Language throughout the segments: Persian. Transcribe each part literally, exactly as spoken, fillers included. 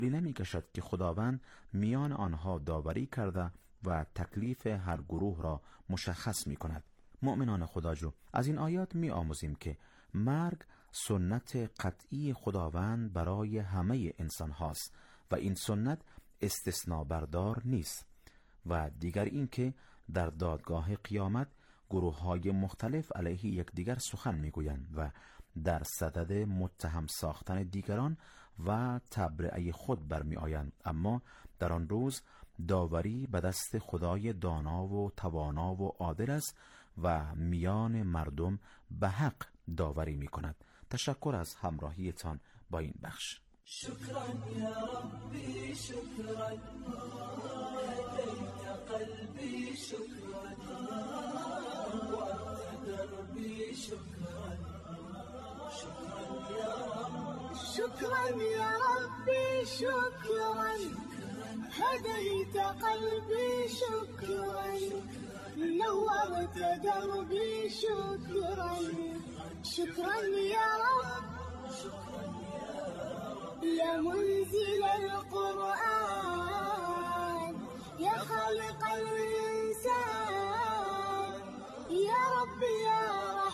نمی کشد که خداوند میان آنها داوری کرده و تکلیف هر گروه را مشخص می کند. مؤمنان خداجو، از این آیات می آموزیم که مرگ سنت قطعی خداوند برای همه انسان هاست و این سنت استثناء بردار نیست. و دیگر این که در دادگاه قیامت گروه های مختلف علیه یکدیگر سخن می گویند و در صدد متهم ساختن دیگران و تبرئه خود برمی آیند، اما در آن روز داوری به دست خدای دانا و توانا و عادل است و میان مردم به حق داوری می کند. تشکر از همراهیتان با این بخش. شكرا يا ربي شكرا هديت قلبي شكرا وأنت دربي شكرا شكرا يا رب شكرا يا ربي شكرا هديت قلبي شكرا نورت دربي شكرا شكرا يا رب يا منزل القرآن يا خالق الإنسان يا رب يا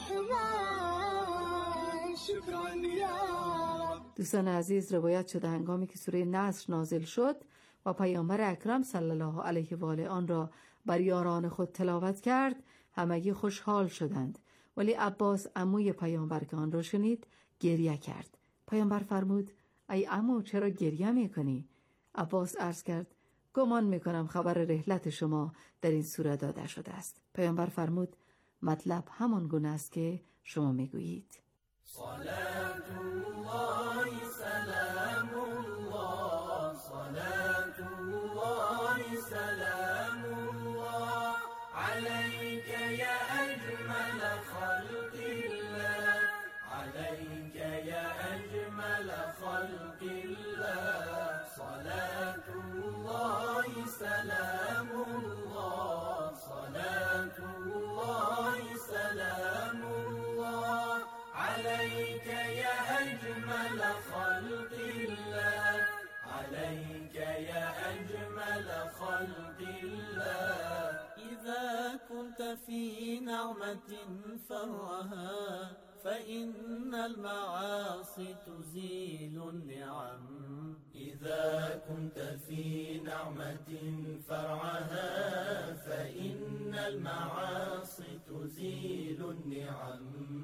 رحمن شكرا يا رب. دوستان عزیز، روایت شده هنگامی که سوره نصر نازل شد و پیامبر اکرم صلی الله علیه و آله آن را بر یاران خود تلاوت کرد، همگی خوشحال شدند، ولی عباس عموی پیامبر که آن را شنید گریه کرد. پیامبر فرمود: ای عمو، چرا گریه میکنی؟ عباس عرض کرد: گمان میکنم خبر رحلت شما در این سوره داده شده است. پیامبر فرمود: مطلب همان گونه است که شما میگویید. صلاة الله سلام الله صلاة الله سلام الله عليك يا أجمل خلق الله عليك يا أجمل خلق الله صلاة الله سلام الله صلاة الله سلام الله عليك يا أجمل خلق الله عليك يا أجمل خلق الله إذا كنت في نعمة فرها فإن المعاصي تزيل النعم إذا كنت في نعمة فرعها فإن المعاصي تزيل النعم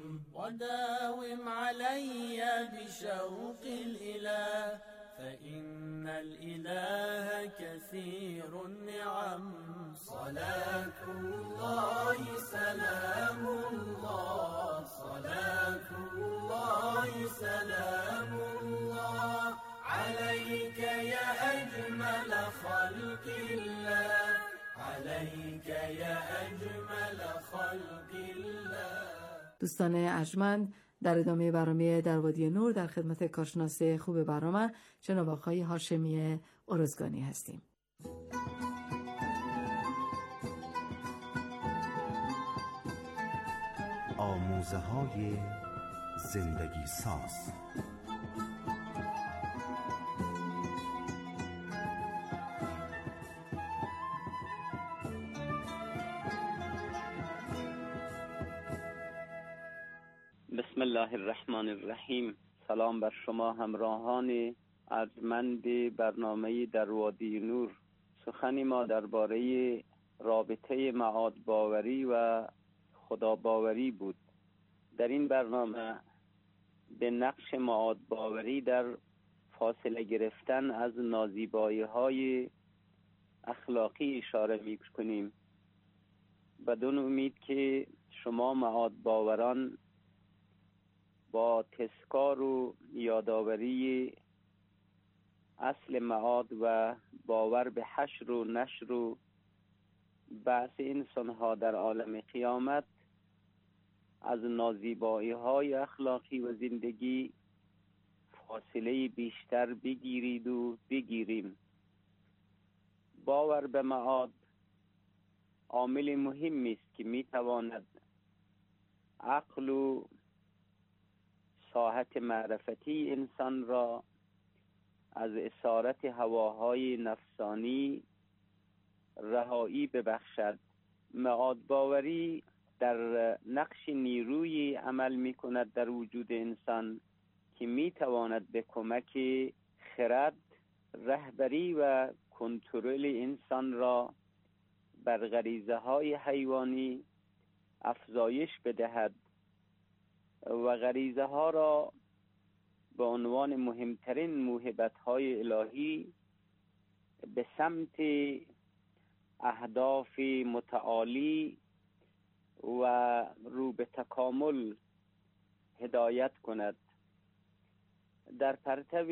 وداوم علي بشوق الإله فإن الإله كثير النعم صلاة الله سلام الله صلاة الله سلام الله عليك يا أجمل خلق الله عليك يا أجمل خلق الله. دوستان ارجمند، در ادامه برنامه در وادی نور در خدمت کارشناس خوب برنامه جناب آقای هاشمی ارزگانی هستیم. آموزه های زندگی ساز. بسم الله الرحمن الرحیم. سلام بر شما همراهان ارجمند برنامه در وادی نور. سخن ما درباره رابطه معاد باوری و خدا باوری بود. در این برنامه به نقش معاد باوری در فاصله گرفتن از نازیبایی های اخلاقی اشاره می کنیم، بدون امید که شما معاد باوران با تذکار و یادآوری اصل معاد و باور به حشر و نشر و بعث انسانها در عالم قیامت از نازیبایی های اخلاقی و زندگی فاصله بیشتر بگیرید و بگیریم. باور به معاد عامل مهمی است که میتواند عقل و ساحت معرفتی انسان را از اسارت هواهای نفسانی رهایی ببخشد. معاد باوری در نقش نیروی عمل می کند در وجود انسان که می تواند به کمک خرد رهبری و کنترل انسان را بر غریزه های حیوانی افزایش بدهد و غریزه ها را به عنوان مهمترین موهبت های الهی به سمت اهداف متعالی و رو به تکامل هدایت کند. در پرتو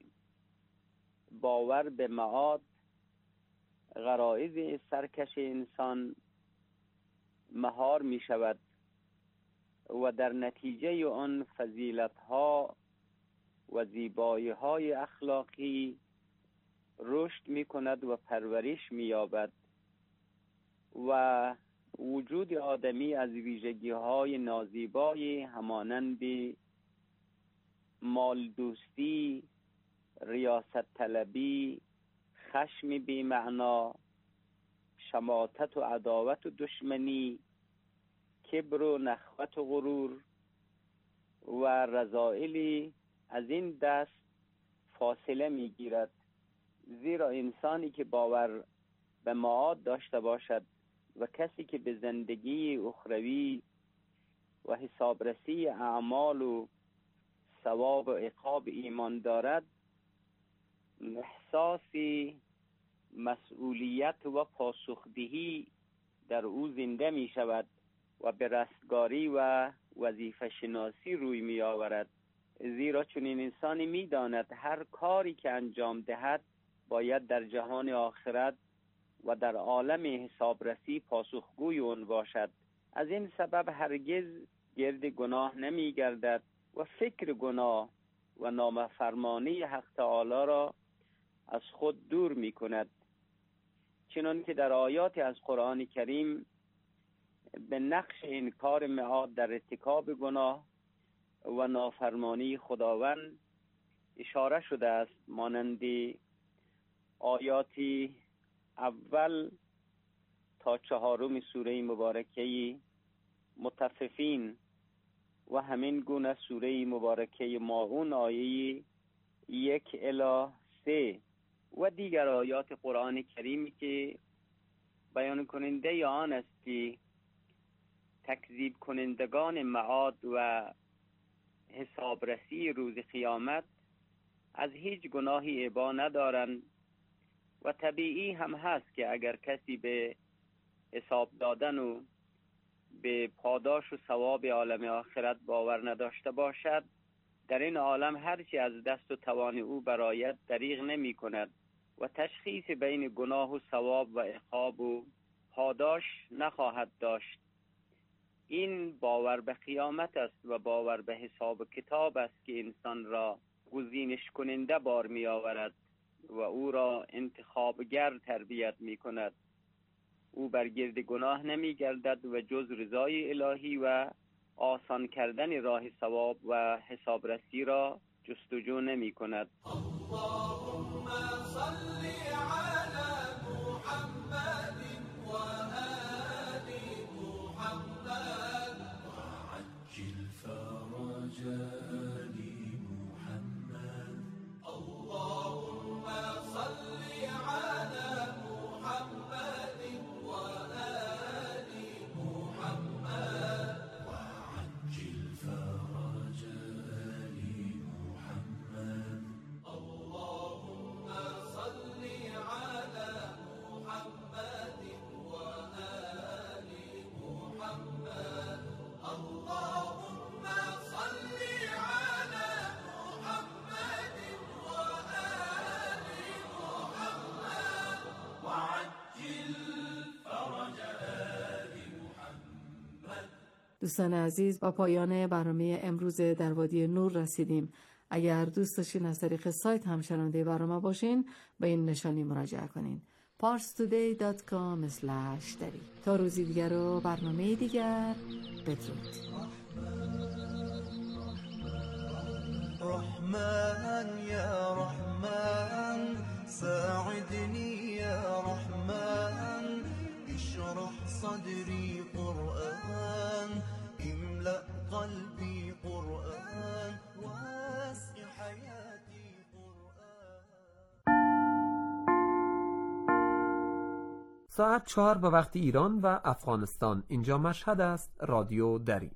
باور به معاد غرایز سرکش انسان مهار می شود و در نتیجه آن فضیلت ها و زیبایی های اخلاقی رشد می کند و پرورش می یابد و وجود آدمی از ویژگی های نازیبای همانند مال دوستی، ریاست طلبی، خشم بی معنا، شماتت و عداوت و دشمنی، کبر و نخوت و غرور و رذائلی از این دست فاصله می گیرد. زیرا انسانی که باور به معاد داشته باشد و کسی که به زندگی اخروی و حسابرسی اعمال و ثواب و عقاب ایمان دارد، احساس مسئولیت و پاسخدهی در او زنده می شود و به رستگاری و وظیفه شناسی روی می آورد. زیرا چون این انسانی می داند هر کاری که انجام دهد باید در جهان آخرت و در عالم حسابرسی پاسخگوی اون باشد. از این سبب هرگز گرد گناه نمی گردد و فکر گناه و نافرمانی حق تعالی را از خود دور می کند. چنان که در آیات از قرآن کریم به نقش انکار معاد در ارتکاب گناه و نافرمانی خداوند اشاره شده است، مانند آیاتی اول تا چهارم سوره مبارکه مطففین و همین گونه سوره مبارکه ماعون آیه یک الی سه و دیگر آیات قرآن کریمی که بیان کننده آن است که تکذیب کنندگان معاد و حسابرسی روز قیامت از هیچ گناهی ابا ندارند و طبیعی هم هست که اگر کسی به حساب دادن و به پاداش و ثواب عالم آخرت باور نداشته باشد، در این عالم هرچی از دست و توان او برایت دریغ نمی کند و تشخیص بین گناه و ثواب و عقاب و پاداش نخواهد داشت. این باور به قیامت است و باور به حساب کتاب است که انسان را گزینش کننده بار می آورد و او را انتخابگر تربیت می کند. او بر گرد گناه نمی گردد و جز رضای الهی و آسان کردن راه ثواب و حسابرسی را جستجو نمی کند. اللهم صل علی محمد و آل محمد وعجل فرج آل محمد. اللهم صل علی محمد و آل محمد وعجل فرج آل محمد. اللهم صل على محمد وآل محمد. اللهم صل على محمد وآل محمد وعجل فرج آل محمد. دوستان عزیز، با پایان برنامه امروز در وادی نور رسیدیم. اگر دوست داشتین از طریق سایت هم شنونده برنامه باشین، به این نشانی مراجعه کنین: پارس تودی دات کام اسلش دری. تا روزی دیگر و برنامه دیگر، بدرود. رحمن يا رحمن ساعدني يا رحمن اشرح صدري قرآن املأ قلبي قرآن واسق حياتي قرآن. ساعت چهار به وقت ایران و افغانستان. اینجا مشهد است. رادیو دری.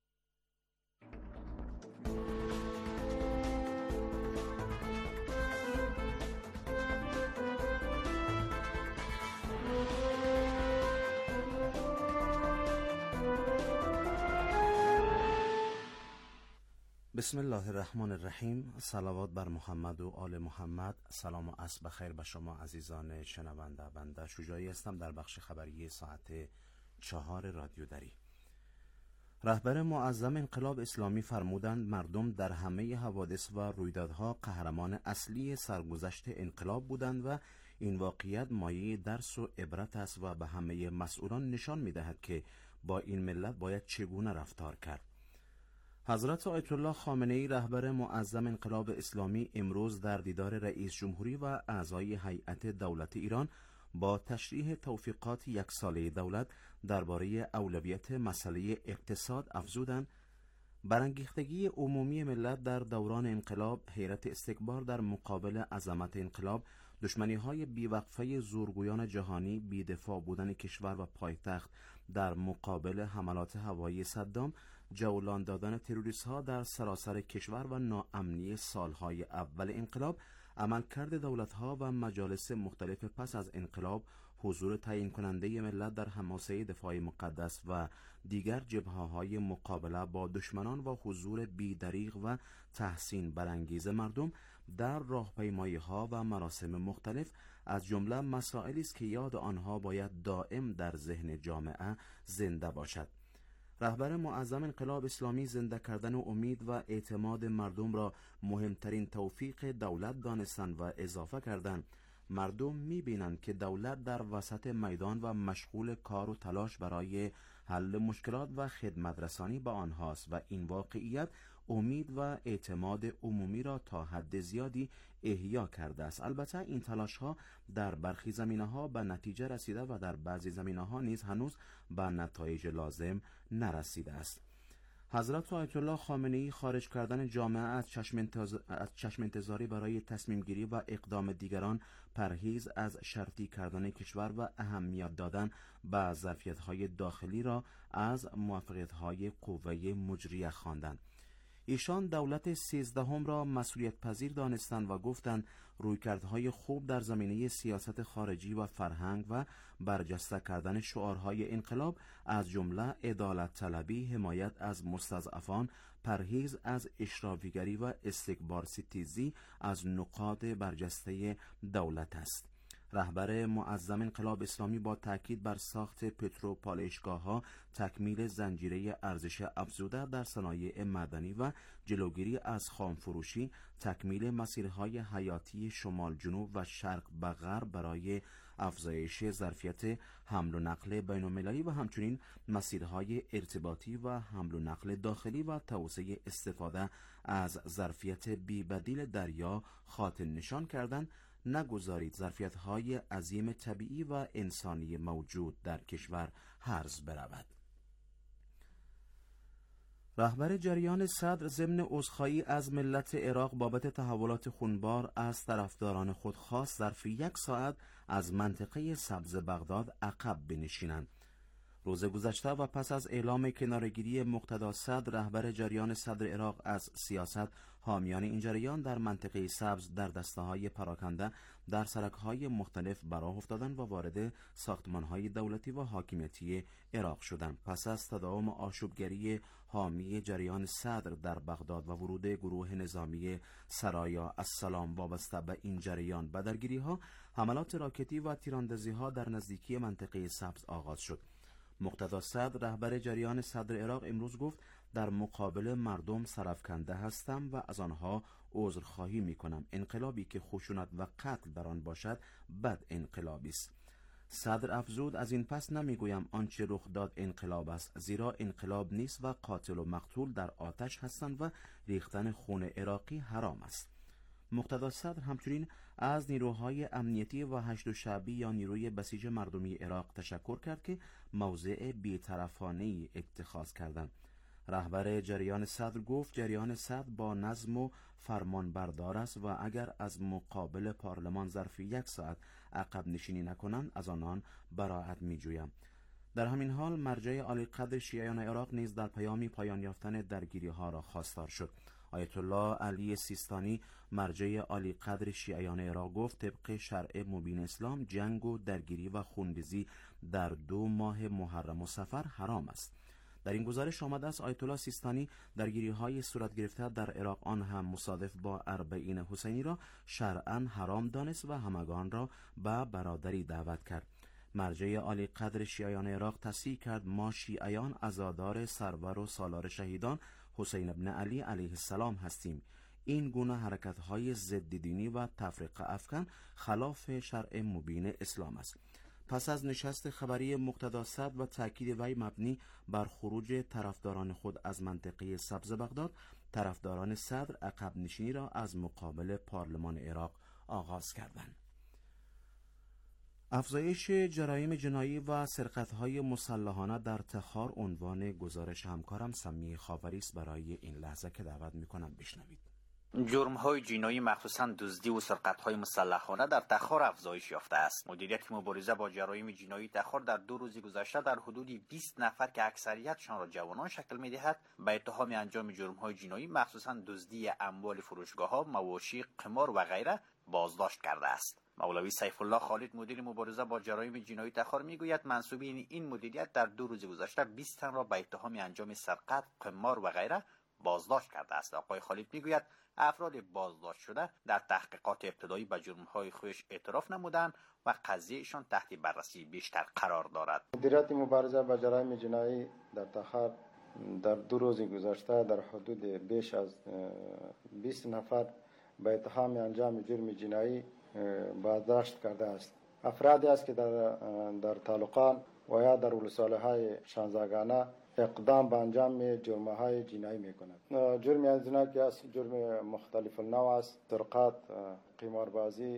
بسم الله الرحمن الرحیم. صلوات بر محمد و آل محمد. سلام و عصر بخیر به شما عزیزان شنونده. بنده شجاعی هستم در بخش خبری ساعت چهار رادیو دری. رهبر معظم انقلاب اسلامی فرمودند مردم در همه حوادث و رویدادها قهرمان اصلی سرگذشت انقلاب بودند و این واقعیت مایه درس و عبرت است و به همه مسئولان نشان می‌دهد که با این ملت باید چگونه رفتار کرد. حضرت آیت الله خامنه‌ای رهبر معظم انقلاب اسلامی امروز در دیدار رئیس جمهوری و اعضای هیئت دولت ایران با تشریح توفیقات یک ساله دولت درباره اولویت مسئله اقتصاد افزودند برانگیختگی عمومی ملت در دوران انقلاب، حیرت استکبار در مقابل عظمت انقلاب، دشمنی‌های بیوقفه زورگویان جهانی، بی‌دفاع بودن کشور و پایتخت در مقابل حملات هوایی صدام، جولان دادن تروریست‌ها در سراسر کشور و ناامنی سالهای اول انقلاب، عملکرد دولت‌ها و مجالس مختلف پس از انقلاب، حضور تعیین کننده ملت در حماسه دفاع مقدس و دیگر جبهه‌های مقابله با دشمنان و حضور بی‌دریغ و تحسین برانگیز مردم در راهپیمایی‌ها و مراسم مختلف از جمله مسائلی است که یاد آنها باید دائم در ذهن جامعه زنده باشد. رهبر معظم انقلاب اسلامی زنده کردن و امید و اعتماد مردم را مهمترین توفیق دولت دانستند و اضافه کردند مردم می‌بینند که دولت در وسط میدان و مشغول کار و تلاش برای حل مشکلات و خدمت رسانی به آنهاست و این واقعیت امید و اعتماد عمومی را تا حد زیادی احیا کرده است. البته این تلاش ها در برخی زمینه ها به نتیجه رسیده و در بعضی زمینه ها نیز هنوز به نتایج لازم نرسیده است. حضرت آیت الله خامنه‌ای خارج کردن جامعه از چشم, انتظ... از چشم انتظاری برای تصمیم گیری و اقدام دیگران، پرهیز از شرطی کردن کشور و اهمیت دادن به ظرفیت‌های داخلی را از موفقیت‌های قوه مجریه خواندند. ایشان دولت سیزدهم را مسئولیت پذیر دانستند و گفتند رویکردهای خوب در زمینه سیاست خارجی و فرهنگ و برجسته کردن شعارهای انقلاب از جمله عدالت طلبی، حمایت از مستضعفان، پرهیز از اشرافیگری و استکبار ستیزی از نقاط برجسته دولت است. رهبر معظم انقلاب اسلامی با تاکید بر ساخت پترو پالایشگاه‌ها، تکمیل زنجیره ارزش افزوده در صنایع معدنی و جلوگیری از خامفروشی، تکمیل مسیرهای حیاتی شمال جنوب و شرق به غرب برای افزایش ظرفیت حمل و نقل بین‌المللی و همچنین مسیرهای ارتباطی و حمل و نقل داخلی و توسعه استفاده از ظرفیت بی‌بدیل دریا خاطر نشان کردند نگذارید ظرفیت‌های عظیم طبیعی و انسانی موجود در کشور هرز برود. رهبر جریان صدر ضمن عذرخواهی از ملت عراق بابت تحولات خونبار از طرفداران خود خواست ظرف یک ساعت از منطقه سبز بغداد عقب بنشینند. روز گذشته و پس از اعلام کنارگیری مقتدا صدر، رهبر جریان صدر عراق از سیاست، حامیان این جریان در منطقه سبز در دسته‌های پراکنده در سرک‌های مختلف براه افتادند و وارد ساختمان‌های دولتی و حاکمیتی عراق شدند. پس از تداوم آشوبگری حامی جریان صدر در بغداد و ورود گروه نظامی سرایا السلام وابسته به این جریان به درگیری‌ها، حملات راکتی و تیراندازی‌ها در نزدیکی منطقه سبز آغاز شد. مقتدا صدر، رهبر جریان صدر عراق، امروز گفت در مقابل مردم سرافکنده هستم و از آنها عذرخواهی میکنم. انقلابی که خشونت و قتل در آن باشد بد انقلابی است. صدر افزود از این پس نمیگویم آنچه رخ داد انقلاب است، زیرا انقلاب نیست و قاتل و مقتول در آتش هستند و ریختن خون عراقی حرام است. مقتدا صدر همچنین از نیروهای امنیتی و هشت شعبی یا نیروی بسیج مردمی عراق تشکر کرد که موضع بی‌طرفانه‌ای اتخاذ کردند. رهبر جریان صدر گفت جریان صدر با نظم و فرمان بردار است و اگر از مقابل پارلمان ظرف یک ساعت عقب نشینی نکنند از آنان براءت می‌جویم. در همین حال مرجع عالی قدر شیعیان عراق نیز در پیامی پایان یافتن درگیری ها را خواستار شد. آیت الله علی سیستانی مرجع عالی قدر شیعیان عراق گفت طبق شرع مبین اسلام جنگ و درگیری و خونریزی در دو ماه محرم و صفر حرام است. در این گزارش آمده است آیت الله سیستانی درگیری های صورت گرفته در عراق آن هم مصادف با اربعین حسینی را شرعاً حرام دانست و همگان را به برادری دعوت کرد. مرجع عالی قدر شیعیان عراق تصحیح کرد ما شیعیان عزادار سرور و سالار شهیدان حسین ابن علی علیه السلام هستیم. این گونه حرکت‌های ضد دینی و تفرقه افکن خلاف شرع مبین اسلام است. پس از نشست خبری مقتدا صدر و تأکید وی مبنی بر خروج طرفداران خود از منطقه سبز بغداد، طرفداران صدر عقب نشینی را از مقابل پارلمان عراق آغاز کردند. افزایش جرایم جنایی و سرقت‌های مسلحانه در تخار عنوان گزارش همکارم سمی خاوری است. برای این لحظه که دعوت می‌کنم بشنوید. جرم‌های جنایی مخصوصاً دزدی و سرقت‌های مسلحانه در تخار افزایش یافته است. مدیریت مبارزه با جرایم جنایی تخار در دو روز گذشته در حدود بیست نفر که اکثریتشان را جوانان شکل می‌دهد، به اتهام انجام جرم‌های جنایی مخصوصاً دزدی اموال فروشگاه‌ها، مواشی، قمار و غیره بازداشت کرده است. مولوی سیف الله خالد مدیر مبارزه با جرایم جنایی تخار میگوید منسوبین این مدیریت در دو روز گذشته بیست تن را به اتهام انجام سرقت، قمار و غیره بازداشت کرده است. آقای خالد میگوید افراد بازداشت شده در تحقیقات ابتدایی به جرم‌های خودش اعتراف نمودند و قضیهشان تحت بررسی بیشتر قرار دارد. مدیریت مبارزه با جرایم جنایی در تخار در دو روز گذشته در حدود بیش از بیست نفر به اتهام انجام جرم جنایی بازداشت کرده است. افرادی است که در در تعلقان و یا در ولسوالی‌های شانزدهگانه اقدام به انجام جرم‌های جنایی می‌کنند. جرم از اینا که است جرم مختلف النوع است، سرقت، قماربازی،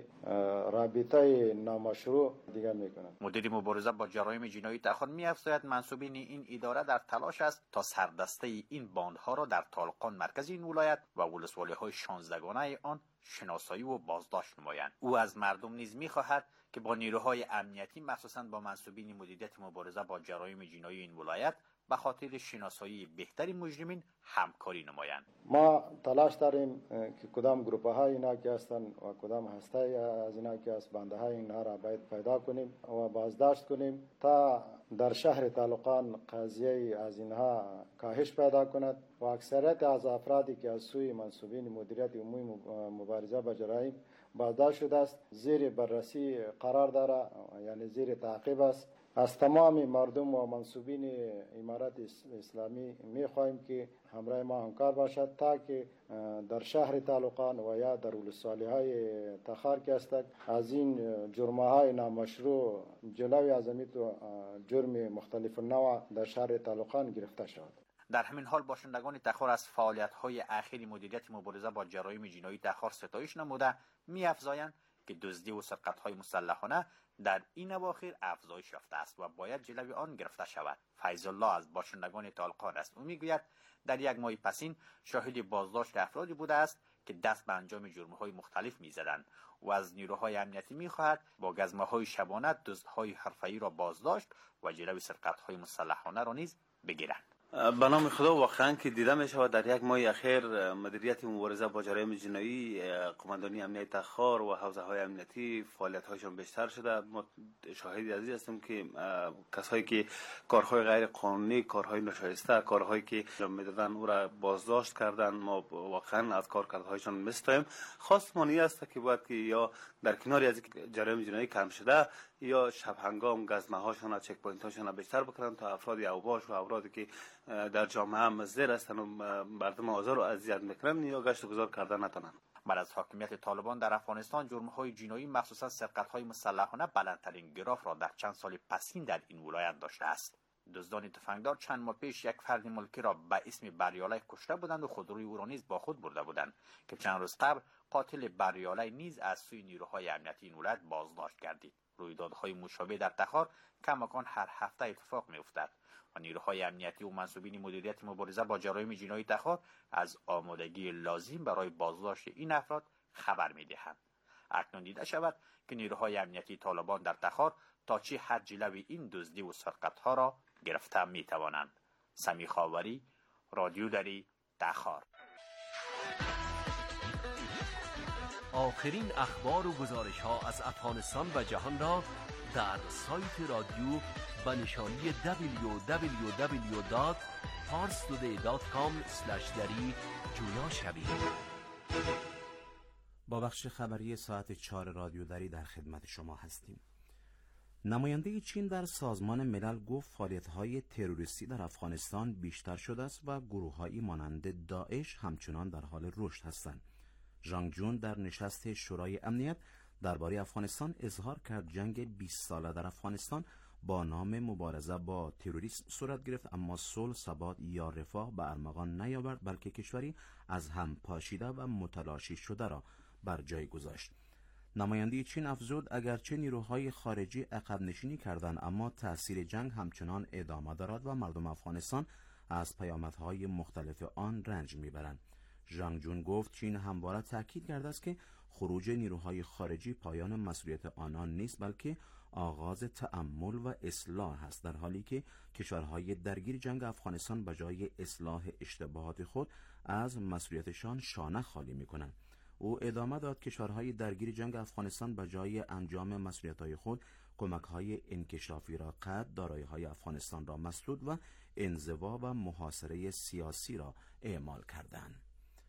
رابطه نامشروع دیگر می‌کنند. مدیر مبارزه با جرایم جنایی تخار می‌افزاید منسوبین این اداره در تلاش است تا سردسته این باندها را در طالقان مرکز این ولایت و ولسوالی‌های شانزدهگانه آن شناسایی و بازداشت نمایند. او از مردم نیز می‌خواهد که با نیروهای امنیتی مخصوصاً با منسوبین مدیریت مبارزه با جرایم جنایی این ولایت به خاطر شناسایی بهتری مجرمین همکاری نمایند. ما تلاش داریم که کدام گروه های اینا که هستن و کدام هسته از اینا که است بنده های اینا را باید پیدا کنیم و بازداشت کنیم تا در شهر تعلقان قضیه از اینها کاهش پیدا کند و اکثریت از افرادی که از سوی منسوبین مدیریت عمومی مبارزه با جرایم بازداشت شده است زیر بررسی قرار داره، یعنی زیر تعقیب است. از تمام مردم و منسوبین امارت اسلامی می‌خواهیم که همراه ما همکار باشد تا که در شهر تعلقان و یا در ولسوالی‌های تخار که هستند از این جرم‌های نامشروع جلوی از این جرم مختلف النوع در شهر تعلقان گرفته شود. در همین حال باشندگان تخار از فعالیت‌های اخیر مدیریت مبارزه با جرایم جنایی تخار ستایش نموده می‌افزایند که دزدی و سرقت‌های مسلحانه در این اواخر افزایش یافته است و باید جلوی آن گرفته شود. فیض الله از باشندگان طالقان است. او میگوید در یک ماه پسین شاهد بازداشت افرادی بوده است که دست به انجام جرم‌های مختلف می‌زدند و از نیروهای امنیتی می‌خواهد با گزمه‌های شبانه دزدهای حرفه‌ای را بازداشت و جلوی سرقت‌های مسلحانه را نیز بگیرند. به نام خدا واقعا که دیده می شود در یک ماه اخیر مدیریت مبارزه با جرایم جنایی، قماندانی امنیت تخار و حوزه های امنیتی فعالیت هایشان بیشتر شده. ما شاهدی عزیز هستیم که کسایی که کارهای غیر قانونی، کارهای ناشایسته، کارهایی که انجام میدادن او را بازداشت کردن. ما واقعا از کارکردهایشان میستایم. خاص مانی است که باید که یا در کناری از جرایم جنایی کم شده یا شب هنگام گزمه هاشون و چک پوینت هاشون بیشتر بکنن تا افراد اوباش و افرادی که در جامعه مضر هستند و مردم آزار و اذیت میکنن یا گشت و گذار کردن نتونن. بعد از حاکمیت طالبان در افغانستان جرم‌های جنایی مخصوصا سرقت‌های مسلحانه بلندترین گراف را در چند سال پسین در این ولایت داشته است. دزدان تفنگدار چند ماه پیش یک فرد ملکی را به اسم بریاله کشته بودند و خودروی او را نیز با خود برده بودند که چند روز قبل قاتل بریاله نیز از سوی نیروهای امنیتی این ولایت بازداشت گردید. رویدادهای مشابه در تخار کماکان هر هفته اتفاق می‌افتد و نیروهای امنیتی و منسوبین مدیریت مبارزه با جرایم جنایی تخار از آمادگی لازم برای بازداشت این افراد خبر می‌دهند. اکنون دیده شود که نیروهای امنیتی طالبان در تخار تا چه حد جلوی این دزدی و سرقت‌ها را گرفته می‌توانند. سمی خاوری، رادیو دری، تخار. آخرین اخبار و گزارش‌ها از افغانستان و جهان را در سایت رادیو به نشانی دبلیو دبلیو دبلیو دات پارس تودی دات کام اسلش دری جویا شوید. با بخش خبری ساعت چهار رادیو دری در خدمت شما هستیم. نماینده چین در سازمان ملل گفت فعالیت‌های تروریستی در افغانستان بیشتر شده است و گروه‌هایی مانند داعش همچنان در حال رشد هستند. ژانگ جون در نشست شورای امنیت درباره افغانستان اظهار کرد جنگ بیست ساله در افغانستان با نام مبارزه با تروریسم صورت گرفت، اما صلح، ثبات یا رفاه به ارمغان نیاورد، بلکه کشوری از هم پاشیده و متلاشی شده را بر جای گذاشت. نماینده چین افزود اگرچه نیروهای خارجی عقب نشینی کردند، اما تأثیر جنگ همچنان ادامه دارد و مردم افغانستان از پیامدهای مختلف آن رنج میبرند. ژانگ جون گفت چین همواره تاکید کرده است که خروج نیروهای خارجی پایان مسئولیت آنان نیست، بلکه آغاز تأمل و اصلاح است، در حالی که کشورهای درگیر جنگ افغانستان به جای اصلاح اشتباهات خود از مسئولیتشان شانه خالی می‌کنند. او ادامه داد کشورهای درگیر جنگ افغانستان به جای انجام مسئولیت‌های خود کمک‌های انکشافی را قطع، دارایی‌های افغانستان را مسدود و انزوا و محاصره سیاسی را اعمال کردند.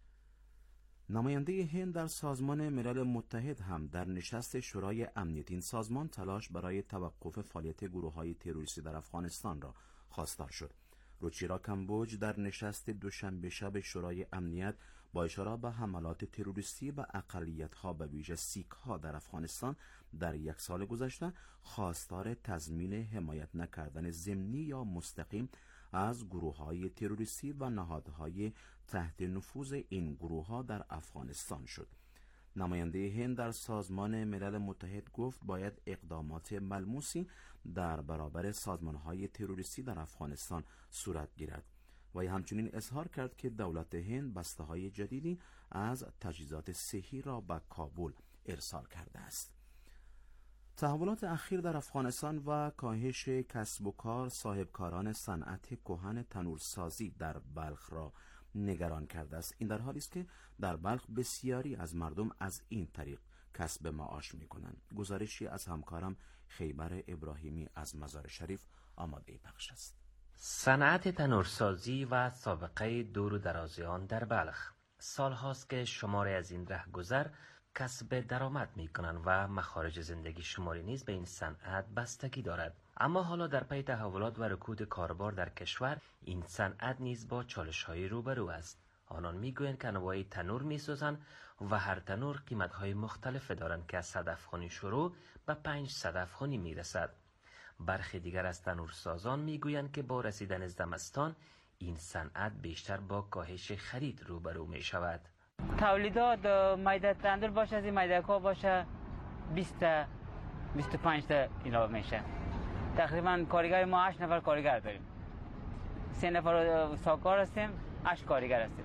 نماینده هند در سازمان ملل متحد هم در نشست شورای امنیت این سازمان تلاش برای توقف فعالیت گروه‌های تروریستی در افغانستان را خواستار شد. روچیرا کمبوج در نشست دوشنبه شب شورای امنیت با اشاره به حملات تروریستی به اقلیت‌ها به ویژه سیک‌ها در افغانستان در یک سال گذشته خواستار تضمین حمایت نکردن ضمنی یا مستقیم از گروه‌های تروریستی و نهادهای تحت نفوذ این گروه‌ها در افغانستان شد. نماینده هند در سازمان ملل متحد گفت باید اقدامات ملموسی در برابر سازمان‌های تروریستی در افغانستان صورت گیرد و همچنین اظهار کرد که دولت هند بسته‌های جدیدی از تجهیزات صحی را به کابل ارسال کرده است. تحولات اخیر در افغانستان و کاهش کسب و کار صاحبکاران صنعت کهن تنورسازی در بلخ را نگران کرده است. این در حالی است که در بلخ بسیاری از مردم از این طریق کسب معاش می‌کنند. گزارشی از همکارم خیبر ابراهیمی از مزار شریف آماده پخش است. صنعت تنورسازی و سابقه دور و درازی آن در بلخ سال هاست که شماری از این رهگذر کسب درآمد می کنند و مخارج زندگی شماری نیز به این صنعت بستگی دارد. اما حالا در پی تحولات و رکود کاربار در کشور این صنعت نیز با چالش‌های روبرو است. آنان میگویند که انواع تنور می‌سازند و هر تنور قیمت‌های مختلف دارند که از صد افغانی شروع به پنجصد افغانی میرسد. برخی دیگر از تنورسازان میگویند که با رسیدن زمستان این صنعت بیشتر با کاهش خرید روبرو می شود. تولیدات میده تندور باشه، از این میده کا باشه بیست تا بیست و پنج تا اینا میشه. تقریبا کارگر ما هشت نفر کارگر داریم. سه نفر ساکار هستیم، هشت کارگر هستیم.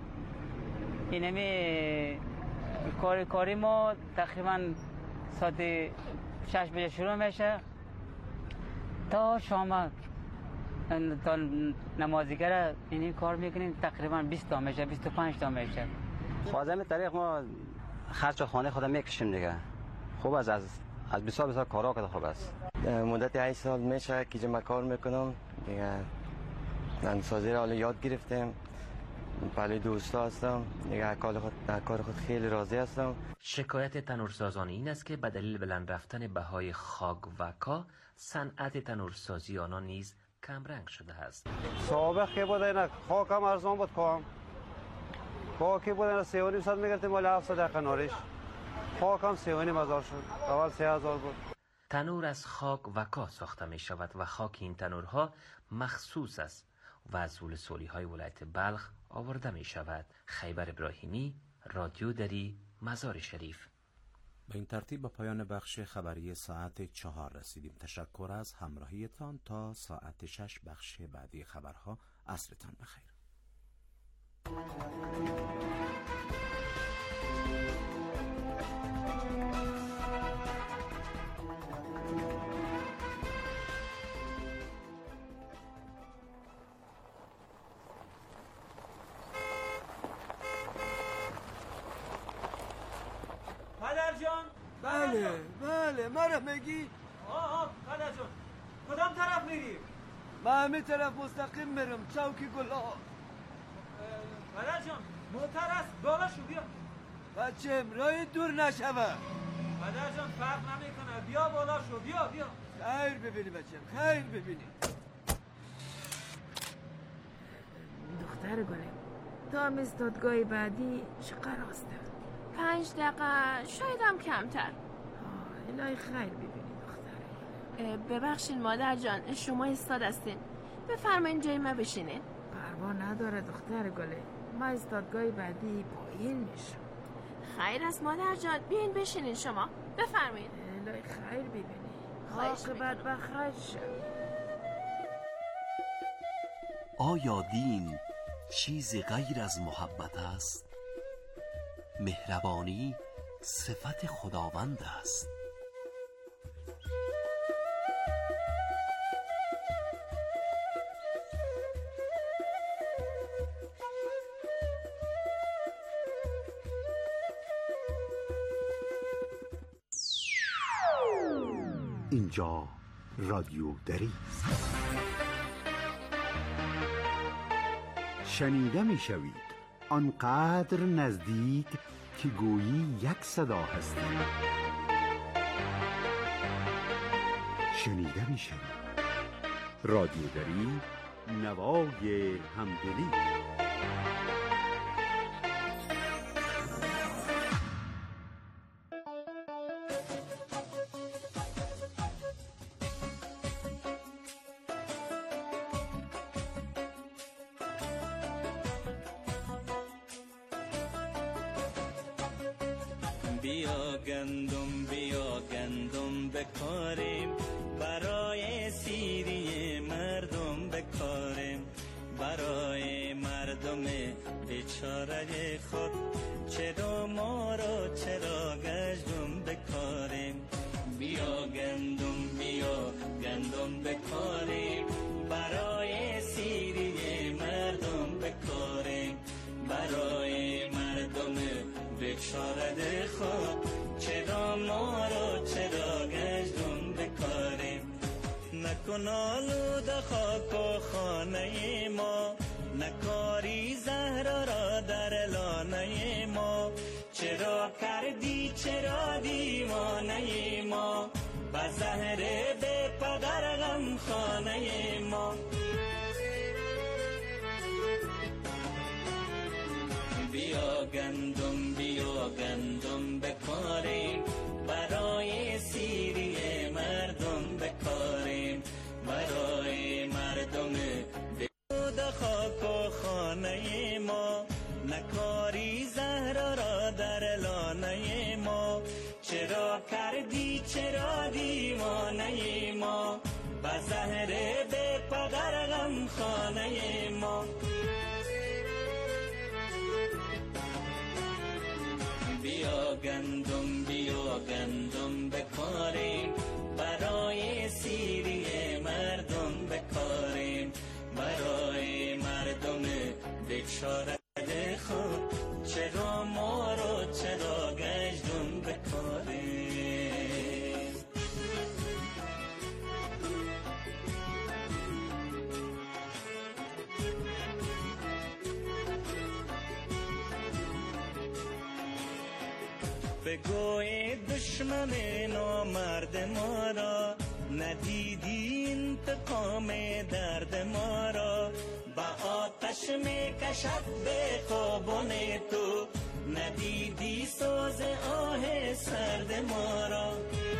اینمی کار کاری ما تقریبا ساعت شش بجه شروع میشه تا شام تا نمازیگر اینی کار میکنیم، تقریبا بیست تا میشه، بیست و پنج تا میشه. از همین طریق ما خرج خانه خودم میکشیم دیگه. خوب است، از از بسیار بسیار کارا کرده خوب است. مدت هشت سال میشه که ما کار میکنم دیگه. نانسازی را حالا یاد گرفتم. پلی دوستا هستم دیگه، کار خود کار خود خیلی راضی هستم. شکایت تنورسازان این است که به دلیل بلند رفتن بهای خاک و کا صنعت تنورسازی آنها نیز کم رنگ شده است. سابق که بود اینا خاک هم ارزان بود، کام خاکی بودن سه و نیم صد میگرفتیم مال هفتصد دقیقه ناریش. خاک هم سه و نیم هزار شد. اول سه هزار بود. تنور از خاک و کاه ساخته می شود و خاک این تنورها مخصوص است و از ولسوالی های ولایت بلخ آورده می شود. خیبر ابراهیمی، رادیو دری، مزار شریف. به این ترتیب به پایان بخش خبری ساعت چهار رسیدیم. تشکر از همراهیتان. تا ساعت شش بخش بعدی خبرها. عصرتان بخیر. پدر جان. بله بله مرا میگی؟ آه آه پدر جان کدام طرف میری؟ من همه طرف مستقیم میرم چوکی گلا. پدر جان موتر است بالا شو بیا. بچه راه دور نشوه. پدر جان فرق نمیکنه بیا بالا شو بیا بیا. خیر ببینی بچه خیر ببینی. دختر گله تا هم استادگاه بعدی چقدر آسته؟ پنج دقیقه شاید هم کمتر. الهی خیر ببینی دختر. ببخشین مادر جان شما استاد هستین بفرمایین جای ما بشینین. پروا نداره دختر گله ما استادگاه بعدی پایین میشم. خیر است مادر جان بیاین بشینین شما بفرمایین. الهی خیر ببینی عاقبت بخیر شد. آیا دین چیزی غیر از محبت است؟ مهربانی صفت خداوند است. اینجا رادیو دری است. شنیده می شوید آنقدر نزدیک که گویی یک صدا هستی. شنیده می شوید رادیو دری، نوای همدلی. بیا گندم بیا گندم بکاریم برای سیری مردم بکاریم برای مردم بیچاره خود چرا ما را چرا گشتم بکاریم بیا گندم بیا گندم بکاریم برای سیری مردم بکاریم برای مردم بیچاره خود چرا ما را چرا گشتم بکاریم نکن آلود خاک و خانه ما نکاری زهرا را در لانه ما چرا کردی چرا دیوانه ما با زهر به پدر غم خانه ما بیا گندم بیا گندم بکاریم برای سیری مردم بکاریم برای مردم بید خاک و خانه ما نکاری زهرا را در لانه ما چرا کردی چرا دیوانه ما با زهر به پدر غم خانه ما بیا گندم بیا گندم بکاریم برای سیری مردم بکاریم برای مردم بیچاره خود چرا ما رو چرا گشتم بکاریم بگوی دشمن نامرد ما را ندیدی انتقام درد ما را، به آتش می کشد به خوابان تو، ندیدی سوز آه سرد ما را.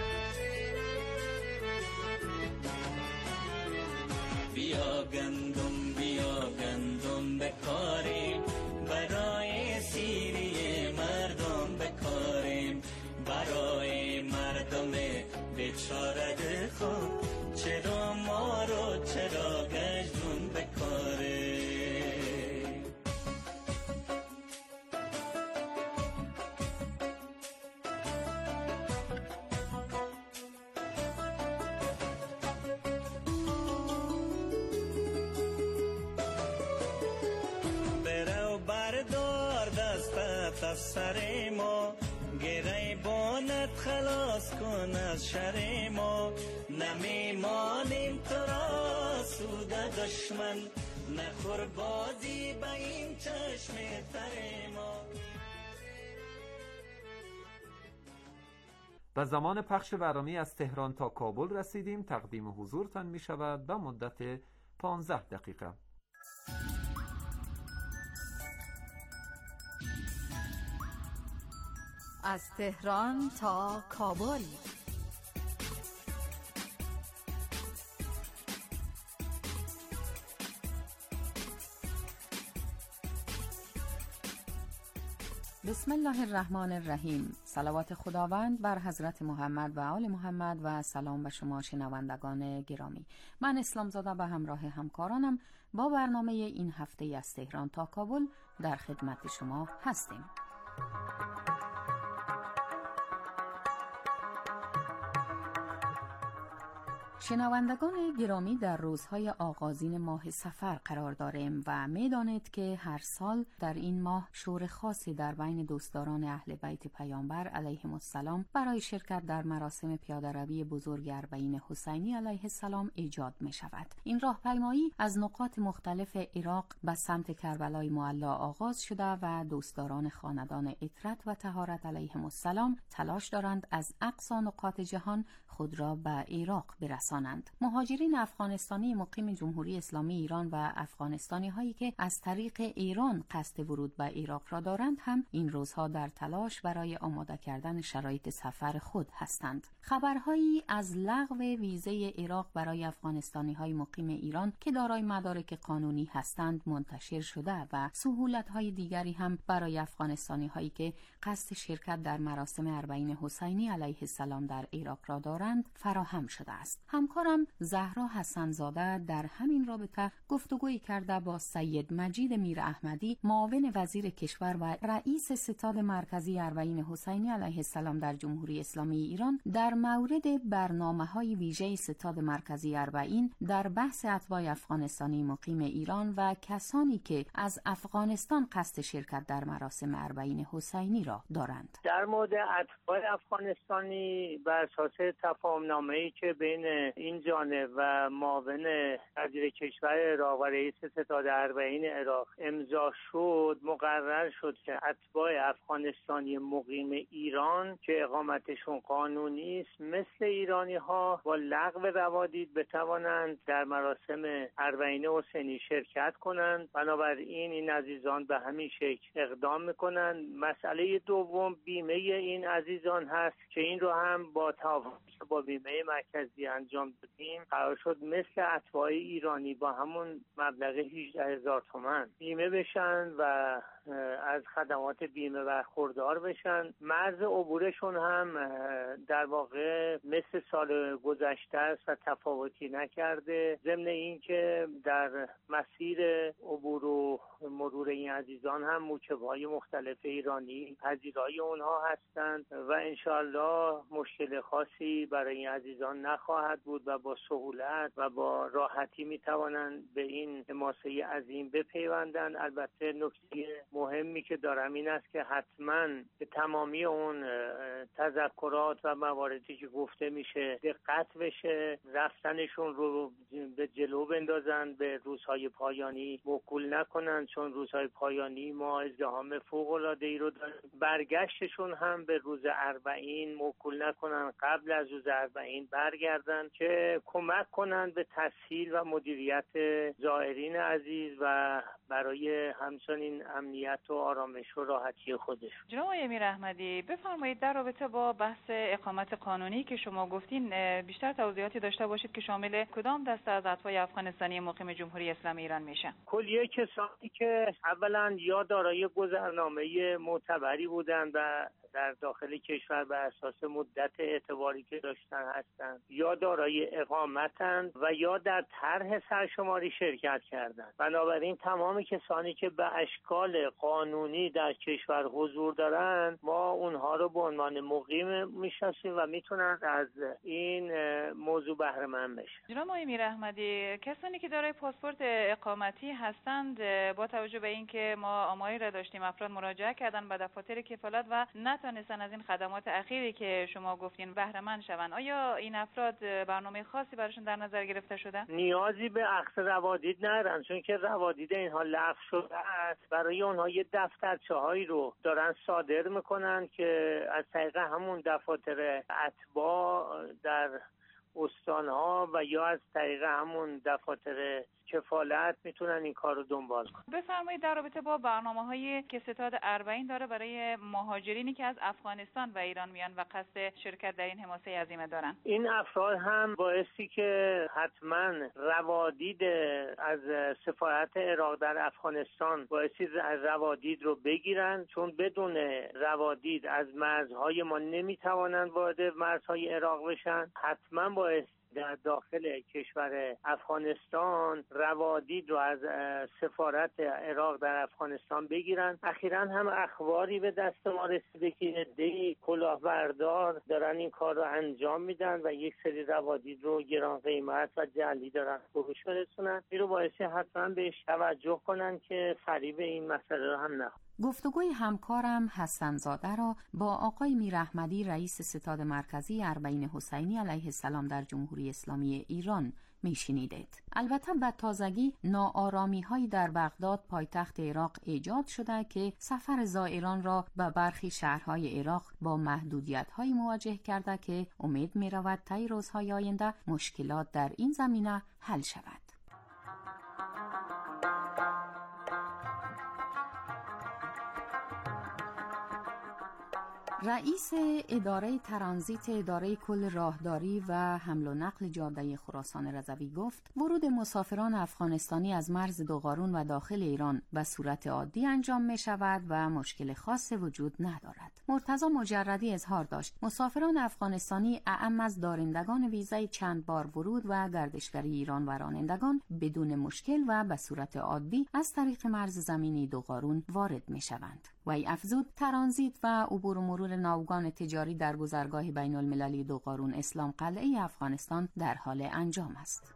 بیا گندم بیا گندم بکاریم، برای سیری مردم بکاریم، برای مردم بیچاره خود، چرا ما رو چرا گشتون بکاریم. از سر ما، گره بانت خلاص کن از شر ما، نمیمانیم تو را سود دشمن، نخور بازی به این چشم تر ما. و زمان پخش برنامه از تهران تا کابل رسیدیم. تقدیم حضورتان می شود به مدت پانزده دقیقه. از تهران تا کابل. بسم الله الرحمن الرحیم. صلوات خداوند بر حضرت محمد و آل محمد و سلام به شما شنوندگان گرامی. من اسلام زاده به همراه همکارانم با برنامه این هفته از تهران تا کابل در خدمت شما هستیم. شنوندگان گرامی، در روزهای آغازین ماه صفر قرار داریم و میدانید که هر سال در این ماه شور خاصی در بین دوستداران اهل بیت پیامبر علیهم السلام برای شرکت در مراسم پیاده‌روی بزرگ اربعین حسینی علیه السلام ایجاد می شود. این راهپیمایی از نقاط مختلف عراق به سمت کربلای معلا آغاز شده و دوستداران خاندان عترت و طهارت علیهم السلام تلاش دارند از اقصا نقاط جهان خود را به عراق برسانند. مهاجرین افغانستانی مقیم جمهوری اسلامی ایران و افغانستانی هایی که از طریق ایران قصد ورود به عراق را دارند هم این روزها در تلاش برای آماده کردن شرایط سفر خود هستند. خبرهایی از لغو ویزه عراق برای افغانستانی های مقیم ایران که دارای مدارک قانونی هستند منتشر شده و سهولت های دیگری هم برای افغانستانی هایی که قصد شرکت در مراسم اربعین حسینی علیه السلام در عراق را دارند فراهم شده است. همکارم زهرا حسن‌زاده در همین رابطه گفتگویی کرده با سید مجید میر احمدی، معاون وزیر کشور و رئیس ستاد مرکزی اربعین حسینی علیه السلام در جمهوری اسلامی ایران در مورد برنامه‌های ویژه ستاد مرکزی اربعین در بحث اتباع افغانستانی مقیم ایران و کسانی که از افغانستان قصد شرکت در مراسم اربعین حسینی را دارند. در مورد اتباع افغانستانی بر اساس تفاهم‌نامه‌ای که بین این جانب و معاون وزیر کشور عراق و رئیس ستاد اربعین عراق امضا شد، مقرر شد که اتباع افغانستانی مقیم ایران که اقامتشون قانونی است مثل ایرانی ها با لغو روادید بتوانند در مراسم اربعین حسینی شرکت کنند. بنابراین این عزیزان به همین شکل اقدام میکنند. مسئله دوم بیمه این عزیزان هست که این رو هم با توافق با بیمه مرکزی انجام دادیم. قرار شد مثل اتباع ایرانی با همون مبلغ هجده هزار تومان بیمه بشن و از خدمات بیمه برخوردار بشن. مرز عبورشون هم در واقع مثل سال گذشته است و تفاوتی نکرده. ضمن این که در مسیر عبور و مرور این عزیزان هم موکب‌های مختلف ایرانی پذیرای اونها هستند و انشاءالله مشکل خاصی برای این عزیزان نخواهد بود و با سهولت و با راحتی میتوانند به این حماسه عظیم بپیوندند. البته نکته مهمی که دارم این است که حتما به تمامی اون تذکرات و مواردی که گفته میشه دقت بشه، رفتنشون رو به جلو بندازن، به روزهای پایانی موکول نکنن، چون روزهای پایانی ما ازدحام فوق‌العاده‌ای رو داریم. برگشتشون هم به روز اربعین موکول نکنن، قبل از روز اربعین برگردن که کمک کنن به تسهیل و مدیریت زائرین عزیز و برای همچنین امنیت و آرامش و راحتی خودشون. جناب امیر احمدی بفرمایید در رابطه با بحث اقامت قانونی که شما گفتین بیشتر توضیحاتی داشته باشید که شامل کدام دسته از اتباع افغانستانی مقیم جمهوری اسلامی ایران میشن؟ کلیه کسانی که اولا یا دارای گذرنامه معتبری بودن و در داخل کشور به اساس مدت اعتباری که داشتن هستند، یا دارای اقامتند و یا در طرح سرشماری شرکت کردند. بنابراین تمام کسانی که به اشکال قانونی در کشور حضور دارند ما اونها رو به عنوان مقیم میشناسیم و میتونن از این موضوع بهره مند بشن. جناب امیر احمدی، کسانی که دارای پاسپورت اقامتی هستند با توجه به اینکه ما آماری را داشتیم افراد مراجعه کردن به دفاتر کفالت و نتونستن از این خدمات اخیری که شما گفتین بهره مند شوند، آیا این افراد برنامه خاصی براشون در نظر گرفته شده؟ نیازی به اخذ روادید ندارن، چون که روادید اینها لغو شده است. برای اونها یه دفترچه‌هایی رو دارن صادر میکنن که از طریق همون دفاتر اتباع در استانها و یا از طریق همون دفاتر کفالت میتونن این کار رو دنبال کنن. بفرمایید در رابطه با برنامه‌هایی که ستاد اربعین داره برای مهاجرینی که از افغانستان و ایران میان و قصد شرکت در این حماسه عظیمه دارن، این افراد هم بایستی که حتما روادید از سفارت عراق در افغانستان بایستی روادید رو بگیرن، چون بدون روادید از مرزهای ما نمیتوانند وارد مرزهای عراق بشن. حتما بایستی در داخل کشور افغانستان روادید رو از سفارت عراق در افغانستان بگیرن. اخیراً هم اخباری به دست ما رسیده که عده‌ای کلاهبردار دارن این کار رو انجام میدن و یک سری روادید رو گران قیمت و جعلی دارن فروش میرسونن. این رو باعث حتما بهش توجه کنن که فریب این مسئله رو هم نخورن. گفتگوی همکارم حسن زاده را با آقای میر احمدی رئیس ستاد مرکزی اربعین حسینی علیه السلام در جمهوری اسلامی ایران میشنیدید. البته به تازگی ناآرامی هایی در بغداد پایتخت عراق ایجاد شده که سفر زائران را به برخی شهرهای عراق با محدودیت های مواجه کرده که امید می رود طی روزهای آینده مشکلات در این زمینه حل شود. رئیس اداره ترانزیت اداره کل راهداری و حمل و نقل جاده خراسان رضوی گفت ورود مسافران افغانستانی از مرز دوقارون و داخل ایران به صورت عادی انجام می شود و مشکل خاصی وجود ندارد. مرتضی مجردی اظهار داشت مسافران افغانستانی اعم از دارندگان ویزای چند بار ورود و گردشگری ایران و رانندگان بدون مشکل و به صورت عادی از طریق مرز زمینی دوقارون وارد می شوند. وی افزود ترانزیت و عبور و مرور ناوگان تجاری در گذرگاه بین المللی دوقارون اسلام قلعه افغانستان در حال انجام است.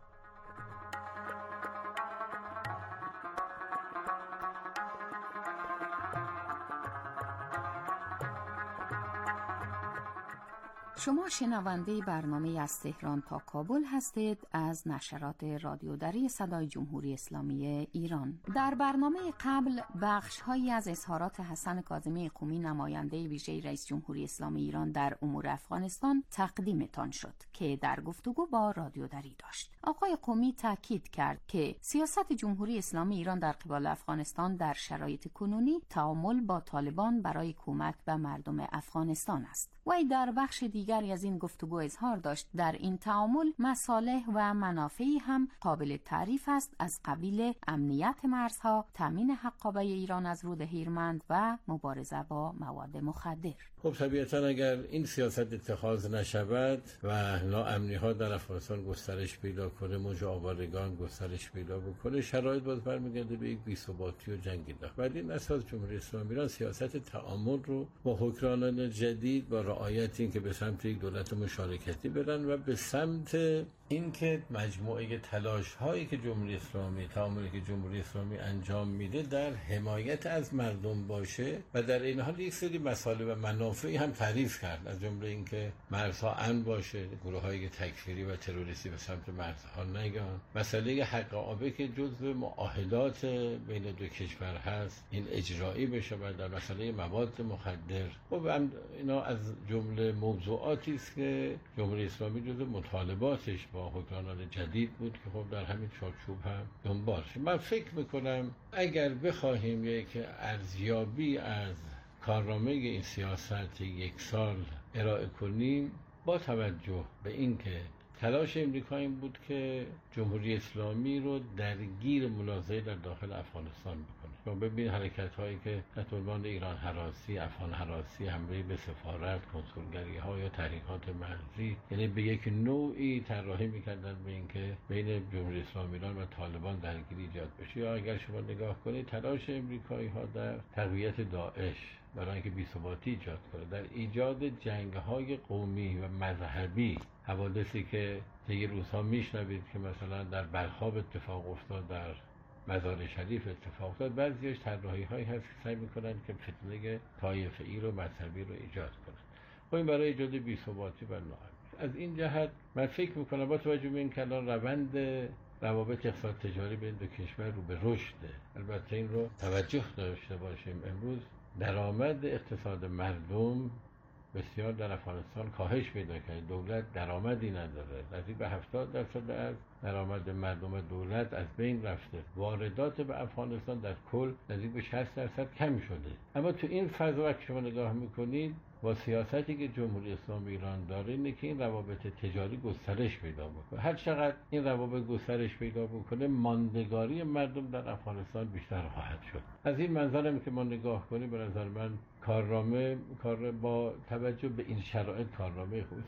شما شنونده برنامه از تهران تا کابل هستید از نشرات رادیو دری صدای جمهوری اسلامی ایران. در برنامه قبل بخش‌هایی از اظهارات حسن کاظمی قمی نماینده ویژه رئیس جمهوری اسلامی ایران در امور افغانستان تقدیمتان شد که در گفتگو با رادیو دری داشت. آقای قمی تاکید کرد که سیاست جمهوری اسلامی ایران در قبال افغانستان در شرایط کنونی تعامل با طالبان برای کمک به مردم افغانستان است. وی در بخش دیگری از این گفتگو اظهار داشت در این تعامل مصالح و منافعی هم قابل تعریف است از قبیل امنیت مرزها، تامین حقابه ایران از رود هیرمند و مبارزه با مواد مخدر. خب طبیعتا اگر این سیاست اتخاذ نشود و ناامنی ها در افغانستان گسترش پیدا کنه، موج آوارگان گسترش پیدا بکنه، شرایط باز برمیگرده به یک بی‌ثباتی و جنگیدن. بعد این اساس جمهوری اسلامی ایران سیاست تعامل رو با حکمرانان جدید با رعایت این که به سمت یک دولت مشارکتی برن و به سمت اینکه مجموعه تلاش هایی که جمهوری اسلامی تعاملی که جمهوری اسلامی انجام میده در حمایت از مردم باشه و در این حال یک سری مسائل و منافعی هم تعریف کرد، از جمله اینکه مرزها امن باشه، گروه های تکفیری و تروریستی به سمت مرزها نیان، مسئله حق آبه که جزو معاهدات بین دو کشور هست این اجرایی بشه و در مسئله مواد مخدر. خب اینا از جمله موضوعاتی است که جمهوری اسلامی جزو مطالباتش با حکمرانان جدید بود که خب در همین چارچوب هم دنبال شد. من فکر میکنم اگر بخواهیم یک ارزیابی از کارنامه این سیاست یک سال ارائه کنیم، با توجه به اینکه تلاش امریکا این بود که جمهوری اسلامی رو درگیر منازعه در داخل افغانستان بکنه. شما ببین حرکت هایی که تحت عنوان ایران هراسی، افغان هراسی، حمله به سفارت، کنسولگری ها یا تحریکات مرزی، یعنی به یک نوعی طراحی میکردن به اینکه بین جمهوری اسلامی ایران و طالبان درگیری ایجاد بشه. یا اگر شما نگاه کنید تلاش امریکایی ها در تقویت داعش برای اینکه بی‌ثباتی ایجاد کنه، در ایجاد جنگ‌های قومی و مذهبی، حوادثی که طی روزها میشنوید که مثلا در بلخاب اتفاق افتاد، در مزار شریف اتفاق افتاد، بعضیش طراحی‌هایی هست که سعی می‌کنن که فتنه طایفه‌ای رو مذهبی رو ایجاد کنن. و این برای ایجاد بی‌ثباتی و ناامنی. از این جهت من فکر می‌کنم با توجه به این که الان روند روابط اقتصاد تجاری بین دو کشور رو به رشده، البته این رو توجه داشته باشیم امروز درآمد اقتصاد مردم بسیار در افغانستان کاهش پیدا کرده. دولت درآمدی نداره، نزدیک به هفتاد درصد از درآمد مردم دولت از بین رفته. واردات به افغانستان در کل نزدیک به شصت درصد کم شده. اما تو این فضا که شما نگاه میکنید با سیاستی که جمهوری اسلامی ایران داره اینه که این روابط تجاری گسترش پیدا بکنه. هر چقدر این روابط گسترش پیدا بکنه ماندگاری مردم در افغانستان بیشتر خواهد شد. از این منظرم که ما نگاه کنیم به نظر من کارنامه کار با توجه به این شرایط کارنامه خوبی.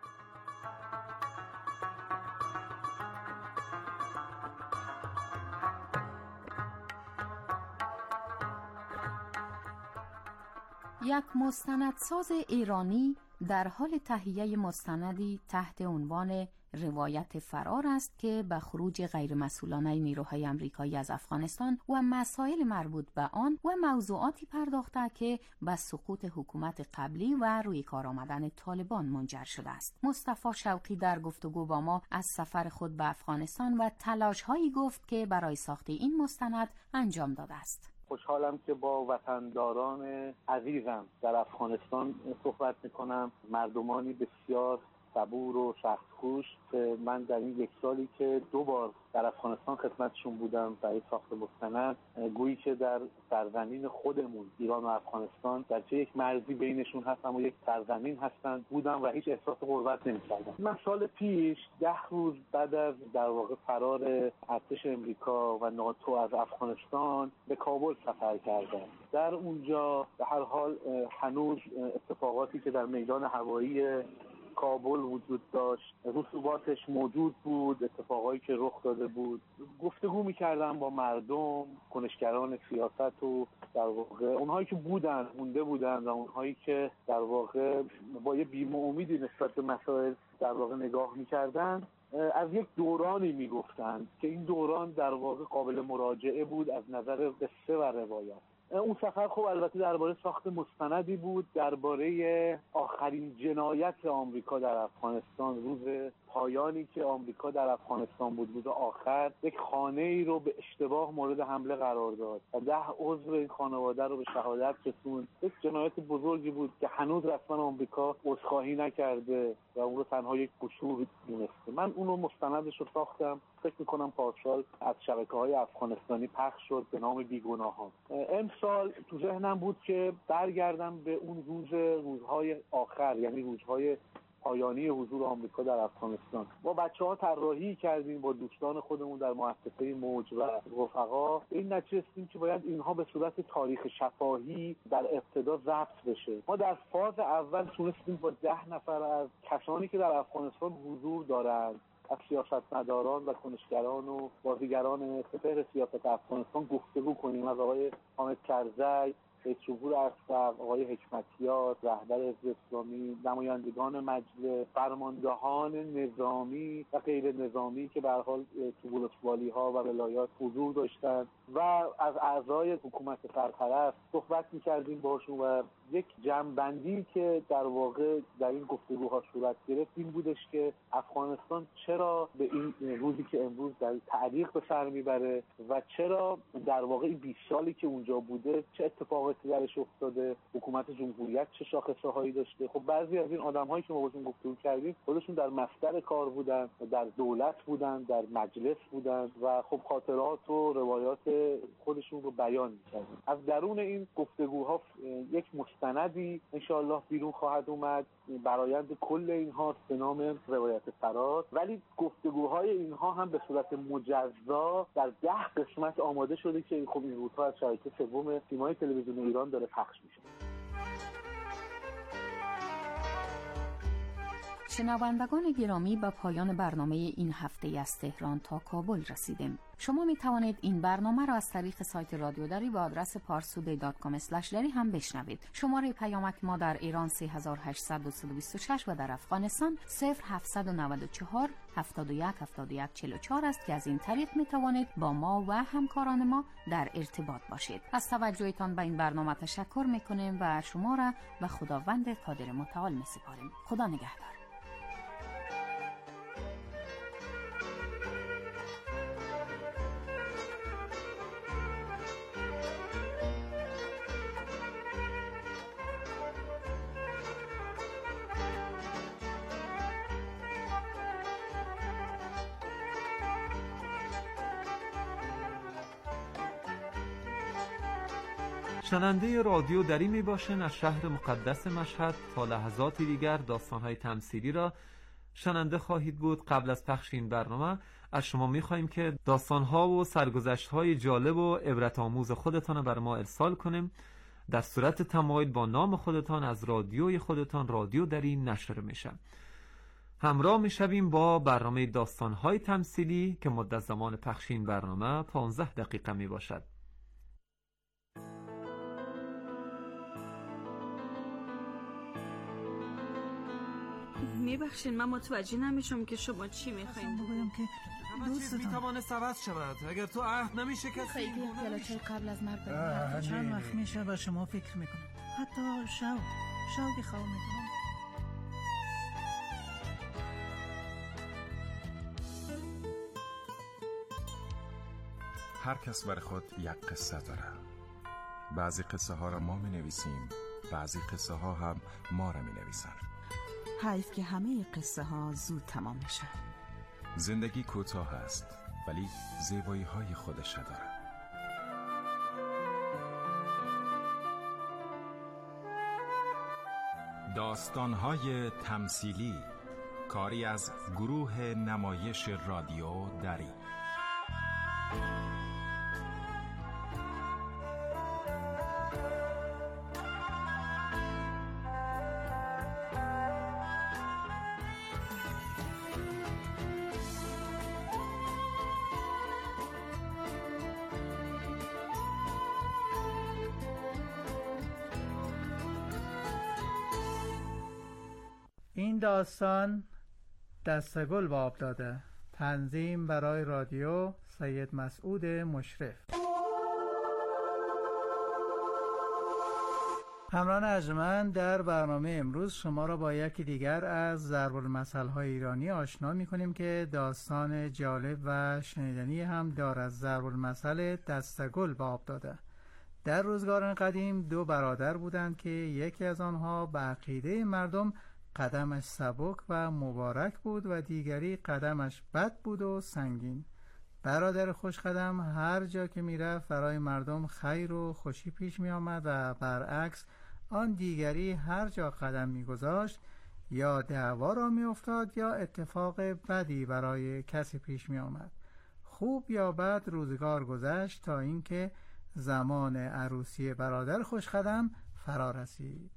یک مستندساز ایرانی در حال تهیه مستندی تحت عنوان روایت فرار است که به خروج غیرمسئولانه نیروهای آمریکایی از افغانستان و مسائل مربوط به آن و موضوعاتی پرداخته که به سقوط حکومت قبلی و روی کار آمدن طالبان منجر شده است. مصطفی شوقی در گفتگو با ما از سفر خود به افغانستان و تلاش‌هایی گفت که برای ساخت این مستند انجام داده است. خوشحالم که با وطنداران عزیزم در افغانستان صحبت میکنم، مردمانی بسیار صبور و سخت‌کوش که من در این یک سالی که دو بار در افغانستان خدمتشون بودم برای ساخت مستند، گویی که در سرزمین خودمون ایران و افغانستان در چه یک مرزی بینشون هست اما یک سرزمین هستند بودم و هیچ احساس غربت نمی‌کردم. من سال پیش ده روز بعد از در واقع فرار ارتش امریکا و ناتو از افغانستان به کابل سفر کردم. در اونجا به هر حال هنوز اتفاقاتی که در میدان هوایی کابل وجود داشت، رسوباتش موجود بود، اتفاقایی که رخ داده بود، گفتگو می‌کردم با مردم، کنشگران سیاست و در واقع اونهایی که بودن مونده بودن و اونهایی که در واقع با یه بیم و امیدی نسبت به مسائل در واقع نگاه می‌کردن، از یک دورانی میگفتند که این دوران در واقع قابل مراجعه بود از نظر قصه و روایت. اون سفر خب البته درباره ساخت مستندی بود درباره آخرین جنایت آمریکا در افغانستان، روز پایانی که آمریکا در افغانستان بود، روز آخر یک خانه ای رو به اشتباه مورد حمله قرار داد و ده عضو این خانواده رو به شهادت رسوند. یک جنایت بزرگی بود که هنوز رسما آمریکا عذرخواهی نکرده و اون رو تنها یک قشور دونسته. من اون رو مستندش رو ساختم، فکر میکنم پارسال از شبکه‌های افغانستانی پخش شد به نام بیگناهان. امسال تو ذهنم بود که برگردم به اون روز روزهای آخر، یعنی روزهای پایانی حضور آمریکا در افغانستان. با بچه‌ها طراحی کردیم با دوستان خودمون در مؤسسه موج و رفقا، این نتیجه رسیدیم که باید اینها به صورت تاریخ شفاهی در ابتدا ضبط بشه. ما در فاز اول تونستیم با ده نفر از کسانی که در افغانستان حضور دارند، از سیاستمداران و کنشگران و بازیگران سپهر سیاست افغانستان گفتگو کنیم. از آقای حامد کرزی، رئیس جمهور اسبق، آقای حکمتیار رهبر حزب اسلامی، نمایندگان مجلس، فرماندهان نظامی و غیر نظامی که به هر حال تو ولسوالی‌ها و ولایات حضور داشتند و از اعضای حکومت سرپرست صحبت می‌کردیم باشون و یک جمع‌بندی که در واقع در این گفتگوها صورت گرفت این بودش که افغانستان چرا به این روزی که امروز در تعلیق به سر میبره و چرا در واقع این بیست سالی که اونجا بوده چه اتفاقاتی درش افتاده، حکومت جمهوریت چه شاخصه‌هایی داشته. خب بعضی از این آدم‌هایی که ما باشون گفتگو کردیم خودشون در مصدر کار بودن، در دولت بودن، در مجلس بودن و خب خاطرات و روایات خودشون رو بیان می‌کردن. از درون این گفتگوها یک مستندی انشاءالله بیرون خواهد اومد. برآیند کل اینها به نام روایت فرار، ولی گفتگوهای اینها هم به صورت مجزا در ده قسمت آماده شده که خب این روزها از شبکه سوم سیمای تلویزیون ایران داره پخش میشه. شنوندگان گرامی، به پایان برنامه این هفته از تهران تا کابل رسیدیم. شما می توانید این برنامه را از طریق سایت رادیو دری با آدرس پارسودی دات کام اسلش دری هم بشنوید. شماره پیامک ما در ایران سه هزار و هشتصد و بیست و شش و در افغانستان صفر هفتصد و نود و چهار هفتاد و یک هفتاد و یک چهل و چهار است که از این طریق می توانید با ما و همکاران ما در ارتباط باشید. از توجهتان به این برنامه تشکر می کنیم و شما را به خداوند قادر متعال می سپاریم. خدا نگهدار. شنونده رادیو دری می باشن از شهر مقدس مشهد. تا لحظاتی دیگر داستان‌های تمثیلی را شنونده خواهید بود. قبل از پخش این برنامه از شما می خواهیم که داستان‌ها و سرگذشت‌های جالب و عبرت آموز خودتان را بر ما ارسال کنیم. در صورت تمایل با نام خودتان از رادیوی خودتان رادیو دری نشر میشه. همراه می شویم با برنامه داستان‌های تمثیلی که مدت زمان پخش این برنامه پانزده دقیقه می باشد. میبخشین من متوجه نمیشم که شما چی میخواین. بگویم که دوستتان میتوانست عوض شود اگر تو عهد نمیشه کسی خیلی پیالچه قبل از مرگ بدیم. چند وقت میشه به شما فکر میکنم، حتی شو شوقی خواه میکنم. هر کس بر خود یک قصه داره. بعضی قصه ها را ما می نویسیم، بعضی قصه ها هم ما را می نویسن. حیف که همه قصه ها زود تمام میشه. زندگی کوتاه است ولی زیبایی های خودش داره. داستان های تمثیلی، کاری از گروه نمایش رادیو دری. این داستان دستگل به آب داده. تنظیم برای رادیو سید مسعود مشرف. همراهان ارجمند، در برنامه امروز شما را با یکی دیگر از ضرب المثل های ایرانی آشنا می کنیم که داستان جالب و شنیدنی هم دارد. ضرب المثل دستگل به آب داده. در روزگاران قدیم دو برادر بودند که یکی از آنها به عقیده مردم قدمش سبک و مبارک بود و دیگری قدمش بد بود و سنگین. برادر خوشقدم هر جا که میرفت برای مردم خیر و خوشی پیش می آمد و برعکس آن دیگری هر جا قدم می گذاشت یا دعوا را می افتاد یا اتفاق بدی برای کسی پیش می آمد. خوب یا بد روزگار گذشت تا اینکه زمان عروسی برادر خوشقدم فرا رسید.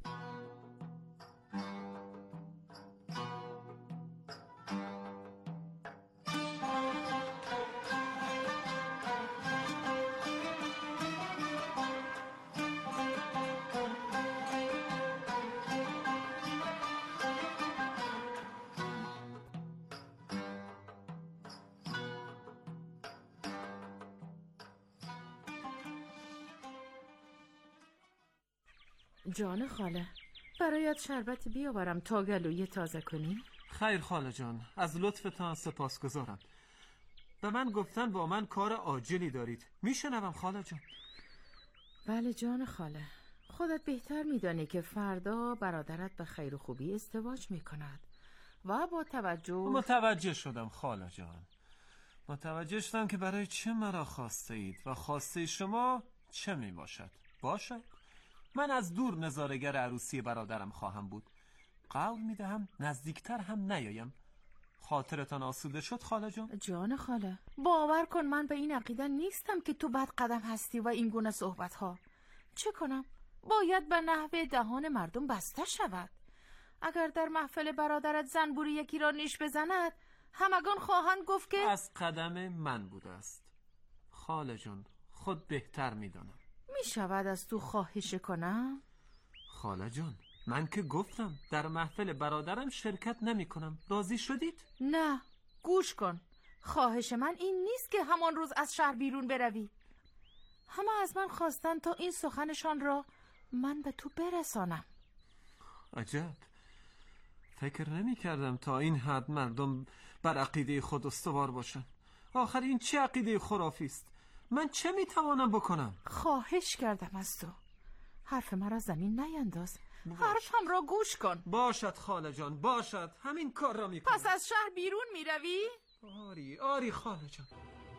جان خاله، برایت شربت بیاورم تا گلوی تازه کنی؟ خیر خاله جان، از لطفتان سپاسگزارم. به من گفتن با من کار عاجلی دارید. میشنوم خاله جان. بله جان خاله، خودت بهتر میدانی که فردا برادرت به خیر و خوبی ازدواج میکند و با توجه متوجه شدم خاله جان، متوجه شدم که برای چه مرا خواسته اید و خواسته شما چه می باشد. باشد، من از دور نظاره‌گر عروسی برادرم خواهم بود. قول می دهم نزدیکتر هم نیایم. خاطرتان آسوده شد خاله جان؟ جان خاله، باور کن من به این عقیده نیستم که تو بد قدم هستی و این گونه صحبت ها. چه کنم؟ باید به نحوه دهان مردم بسته شود. اگر در محفل برادرت زنبوری یکی را نیش بزند، همگان خواهند گفت که از قدم من بوده است. خاله جان، خود بهتر میدانم. می شود از تو خواهش کنم؟ خاله جان، من که گفتم در محفل برادرم شرکت نمی کنم. راضی شدید؟ نه، گوش کن. خواهش من این نیست که همان روز از شهر بیرون بروی. همه از من خواستن تا این سخنشان را من به تو برسانم. عجب، فکر نمی کردم تا این حد مردم بر عقیده خود استوار باشن. آخر این چه عقیده خرافی است؟ من چه می توانم بکنم؟ خواهش کردم از تو، حرف مرا زمین نینداز. حرفم را گوش کن. باشد خاله جان، باشد، همین کار را می کنم. پس از شهر بیرون می روی؟ آری آری خاله جان.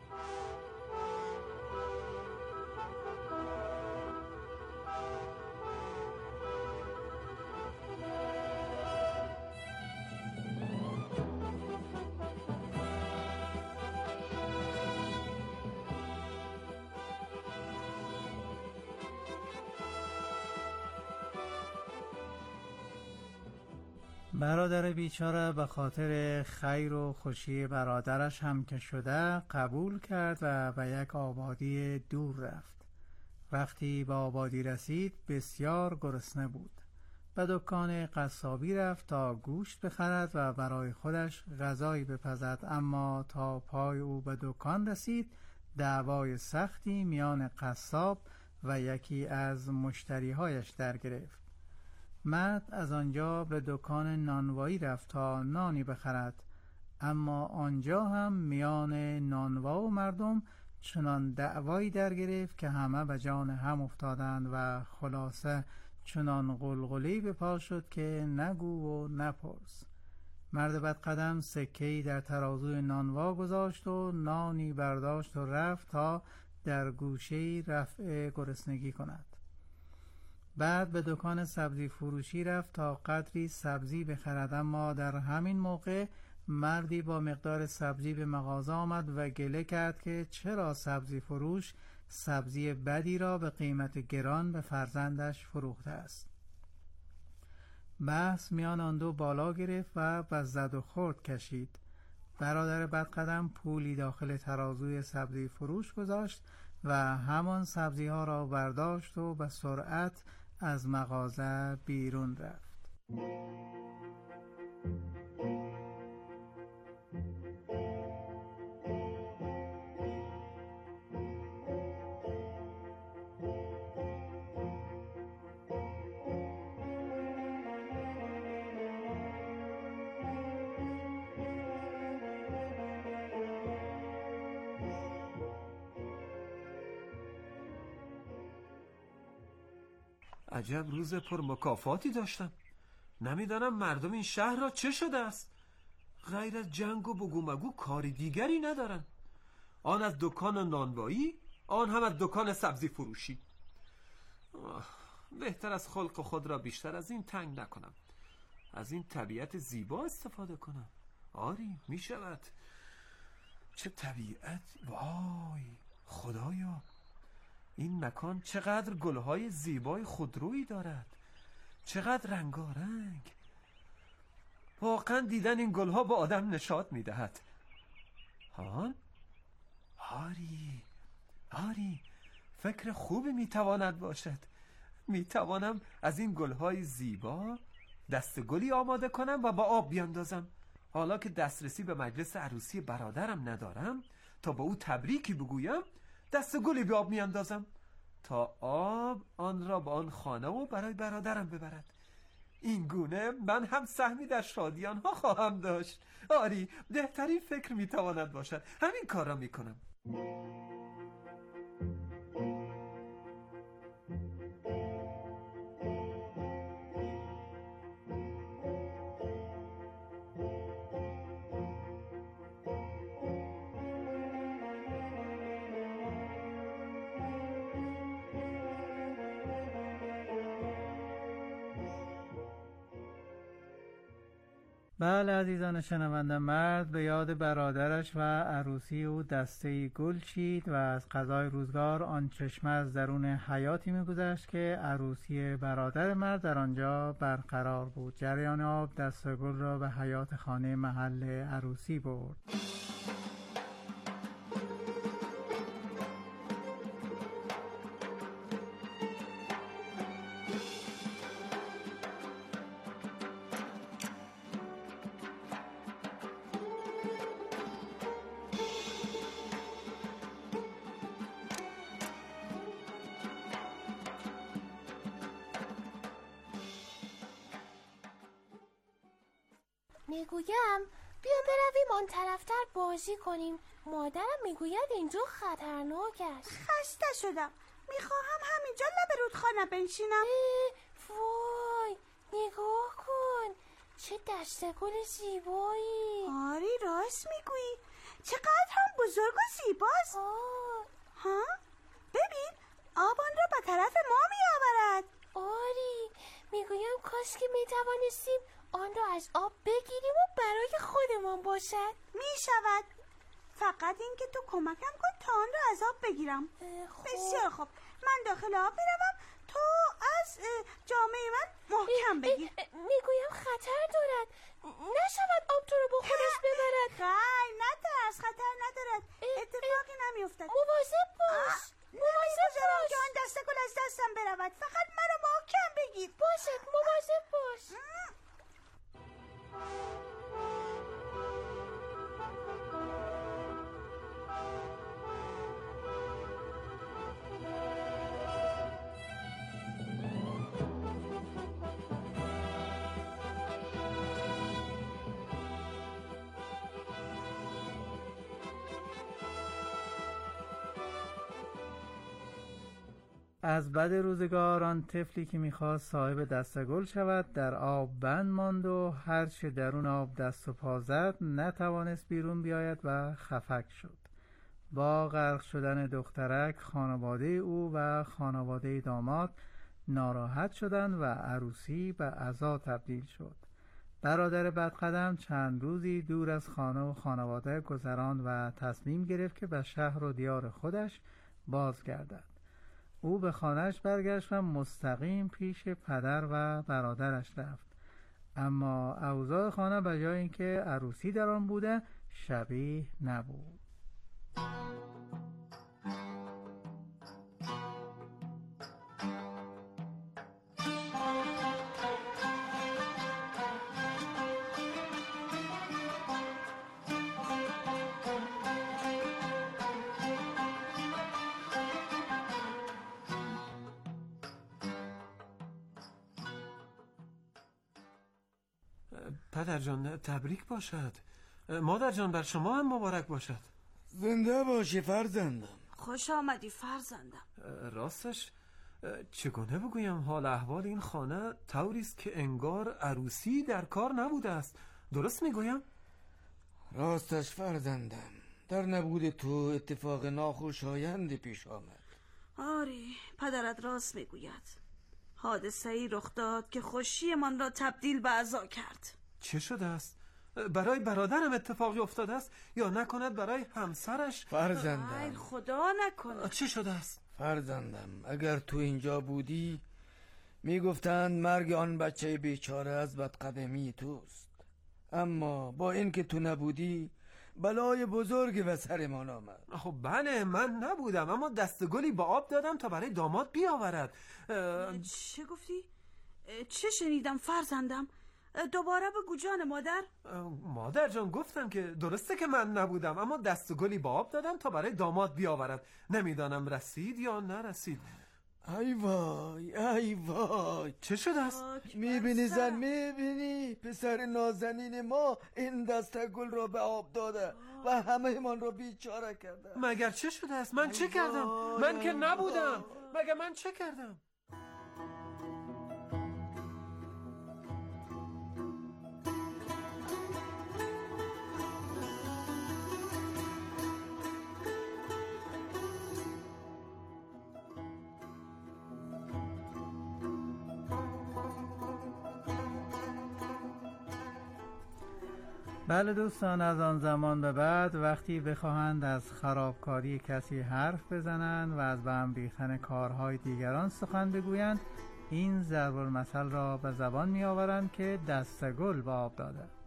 برادر بیچاره به خاطر خیر و خوشی برادرش هم که شده قبول کرد و به یک آبادی دور رفت. وقتی به آبادی رسید بسیار گرسنه بود. به دکان قصابی رفت تا گوشت بخرد و برای خودش غذایی بپزد، اما تا پای او به دکان رسید دعوای سختی میان قصاب و یکی از مشتریهایش در گرفت. مرد از آنجا به دکان نانوایی رفت تا نانی بخرد، اما آنجا هم میان نانوا و مردم چنان دعوایی در گرفت که همه به جان هم افتادند و خلاصه چنان غلغلی به پا شد که نگو و نپرس. مرد بدقدم سکه‌ای در ترازوی نانوا گذاشت و نانی برداشت و رفت تا در گوشه‌ای رفع گرسنگی کند. بعد به دکان سبزی فروشی رفت تا قدری سبزی بخرد، اما در همین موقع مردی با مقدار سبزی به مغازه آمد و گله کرد که چرا سبزی فروش سبزی بدی را به قیمت گران به فرزندش فروخته است. بحث میان آن دو بالا گرفت و به زد و خورد کشید. برادر بدقدم پولی داخل ترازوی سبزی فروش گذاشت و همان سبزی ها را برداشت و به سرعت از مغازه بیرون رفت. عجب روز پر مکافاتی داشتم. نمیدانم مردم این شهر را چه شده است. غیر از جنگ و بگو مگو کاری دیگری ندارن. آن از دکان نانوایی، آن هم از دکان سبزی فروشی. بهتر از خلق خود را بیشتر از این تنگ نکنم، از این طبیعت زیبا استفاده کنم. آری می شود. چه طبیعت، وای خدایا، این مکان چقدر گلهای زیبای خودرویی دارد، چقدر رنگارنگ. واقعا دیدن این گلها به آدم نشاط میدهد. هان؟ آری آری فکر خوبی میتواند باشد. میتوانم از این گلهای زیبا دست گلی آماده کنم و با آب بیاندازم. حالا که دسترسی به مجلس عروسی برادرم ندارم تا با او تبریکی بگویم، دست گلی به آب میاندازم. تا آب آن را به آن خانه و برای برادرم ببرد. این گونه من هم سهمی در شادیان ها خواهم داشت. آری، بهترین فکر میتواند باشد. همین کار را میکنم. بله عزیزان شنونده، مرد به یاد برادرش و عروسی او دسته گل چید و از قضای روزگار آن چشمه از درون حیاتی می‌گذشت که عروسی برادر مرد در آنجا برقرار بود. جریان آب دسته گل را به حیات خانه محل عروسی برد. میگویم بیا برویم آن طرفتر بازی کنیم. مادرم میگوید اینجا خطرناک است. خسته شدم، میخواهم همینجا لب رودخانه بنشینم. وای نگاه کن، چه دسته گل زیبایی. آری راست میگویی، چقدر هم بزرگ و زیباست. ها ببین، آب آن را به طرف ما میآورد. آری میگویم کاش که میتوانستیم آن را از آب بگیریم و برای خودمان باشد. می شود، فقط این که تو کمکم کن تا آن را از آب بگیرم. خوب. بسیار خوب، من داخل آب می روم، تو از جامعه من محکم بگیر. میگویم خطر دارد، نشود آب تو رو با خودش ببرد. خیر نترس، خطر ندارد، اتفاقی نمی افتد. مواظب باش، مواظب باش که آن دسته گل از دستم برود. فقط مرا محکم بگیر. باشد، مواظب باش. از بد روزگار آن طفلی که میخواست صاحب دستگل شود در آب بند ماند و هرچه درون آب دست و پا زد نتوانست بیرون بیاید و خفک شد. با غرق شدن دخترک خانواده او و خانواده داماد ناراحت شدند و عروسی به عزا تبدیل شد. برادر بدقدم چند روزی دور از خانه و خانواده گذراند و تصمیم گرفت که به شهر و دیار خودش بازگردد. او به خانهش برگشت و مستقیم پیش پدر و برادرش رفت. اما اوضاع خانه به جای اینکه عروسی در آن بوده شبیه نبود. پدر جان تبریک باشد. مادر جان بر شما هم مبارک باشد. زنده باشی فرزندم. خوش آمدی فرزندم. راستش چگونه بگویم حال احوال این خانه طوری است که انگار عروسی در کار نبوده است. درست میگویم؟ راستش فرزندم، در نبود تو اتفاق ناخوشایندی پیش آمد. آری پدرت راست میگوید. حادثه ای رخ داد که خوشی من را تبدیل به عزا کرد. چه شده است؟ برای برادرم اتفاقی افتاده است یا نکند برای همسرش؟ فرزندم ای خدا نکنه. چه شده است؟ فرزندم اگر تو اینجا بودی میگفتند مرگ آن بچه بیچاره از بدقدمی توست، اما با اینکه تو نبودی بلای بزرگی به سرمان آمد. خب بله من نبودم، اما دستگلی با آب دادم تا برای داماد بیاورد. چه گفتی؟ چه شنیدم فرزندم؟ دوباره بگو جان مادر. مادر جان گفتم که درسته که من نبودم، اما دستگلی با آب دادم تا برای داماد بیاورد. نمیدانم رسید یا نرسید. ای وای ای وای چه شده است؟ میبینی زن، میبینی پسر نازنین ما این دسته گل را به آب داده و همه من را بیچاره کرده. مگر چه شده است؟ من چه کردم؟ من که نبودم. مگر من چه کردم؟ بله دوستان، از آن زمان به بعد وقتی بخواهند از خرابکاری کسی حرف بزنند و از به هم ریختن کارهای دیگران سخن بگویند، این ضرب المثل را به زبان می آورند که دست گل به آب داده.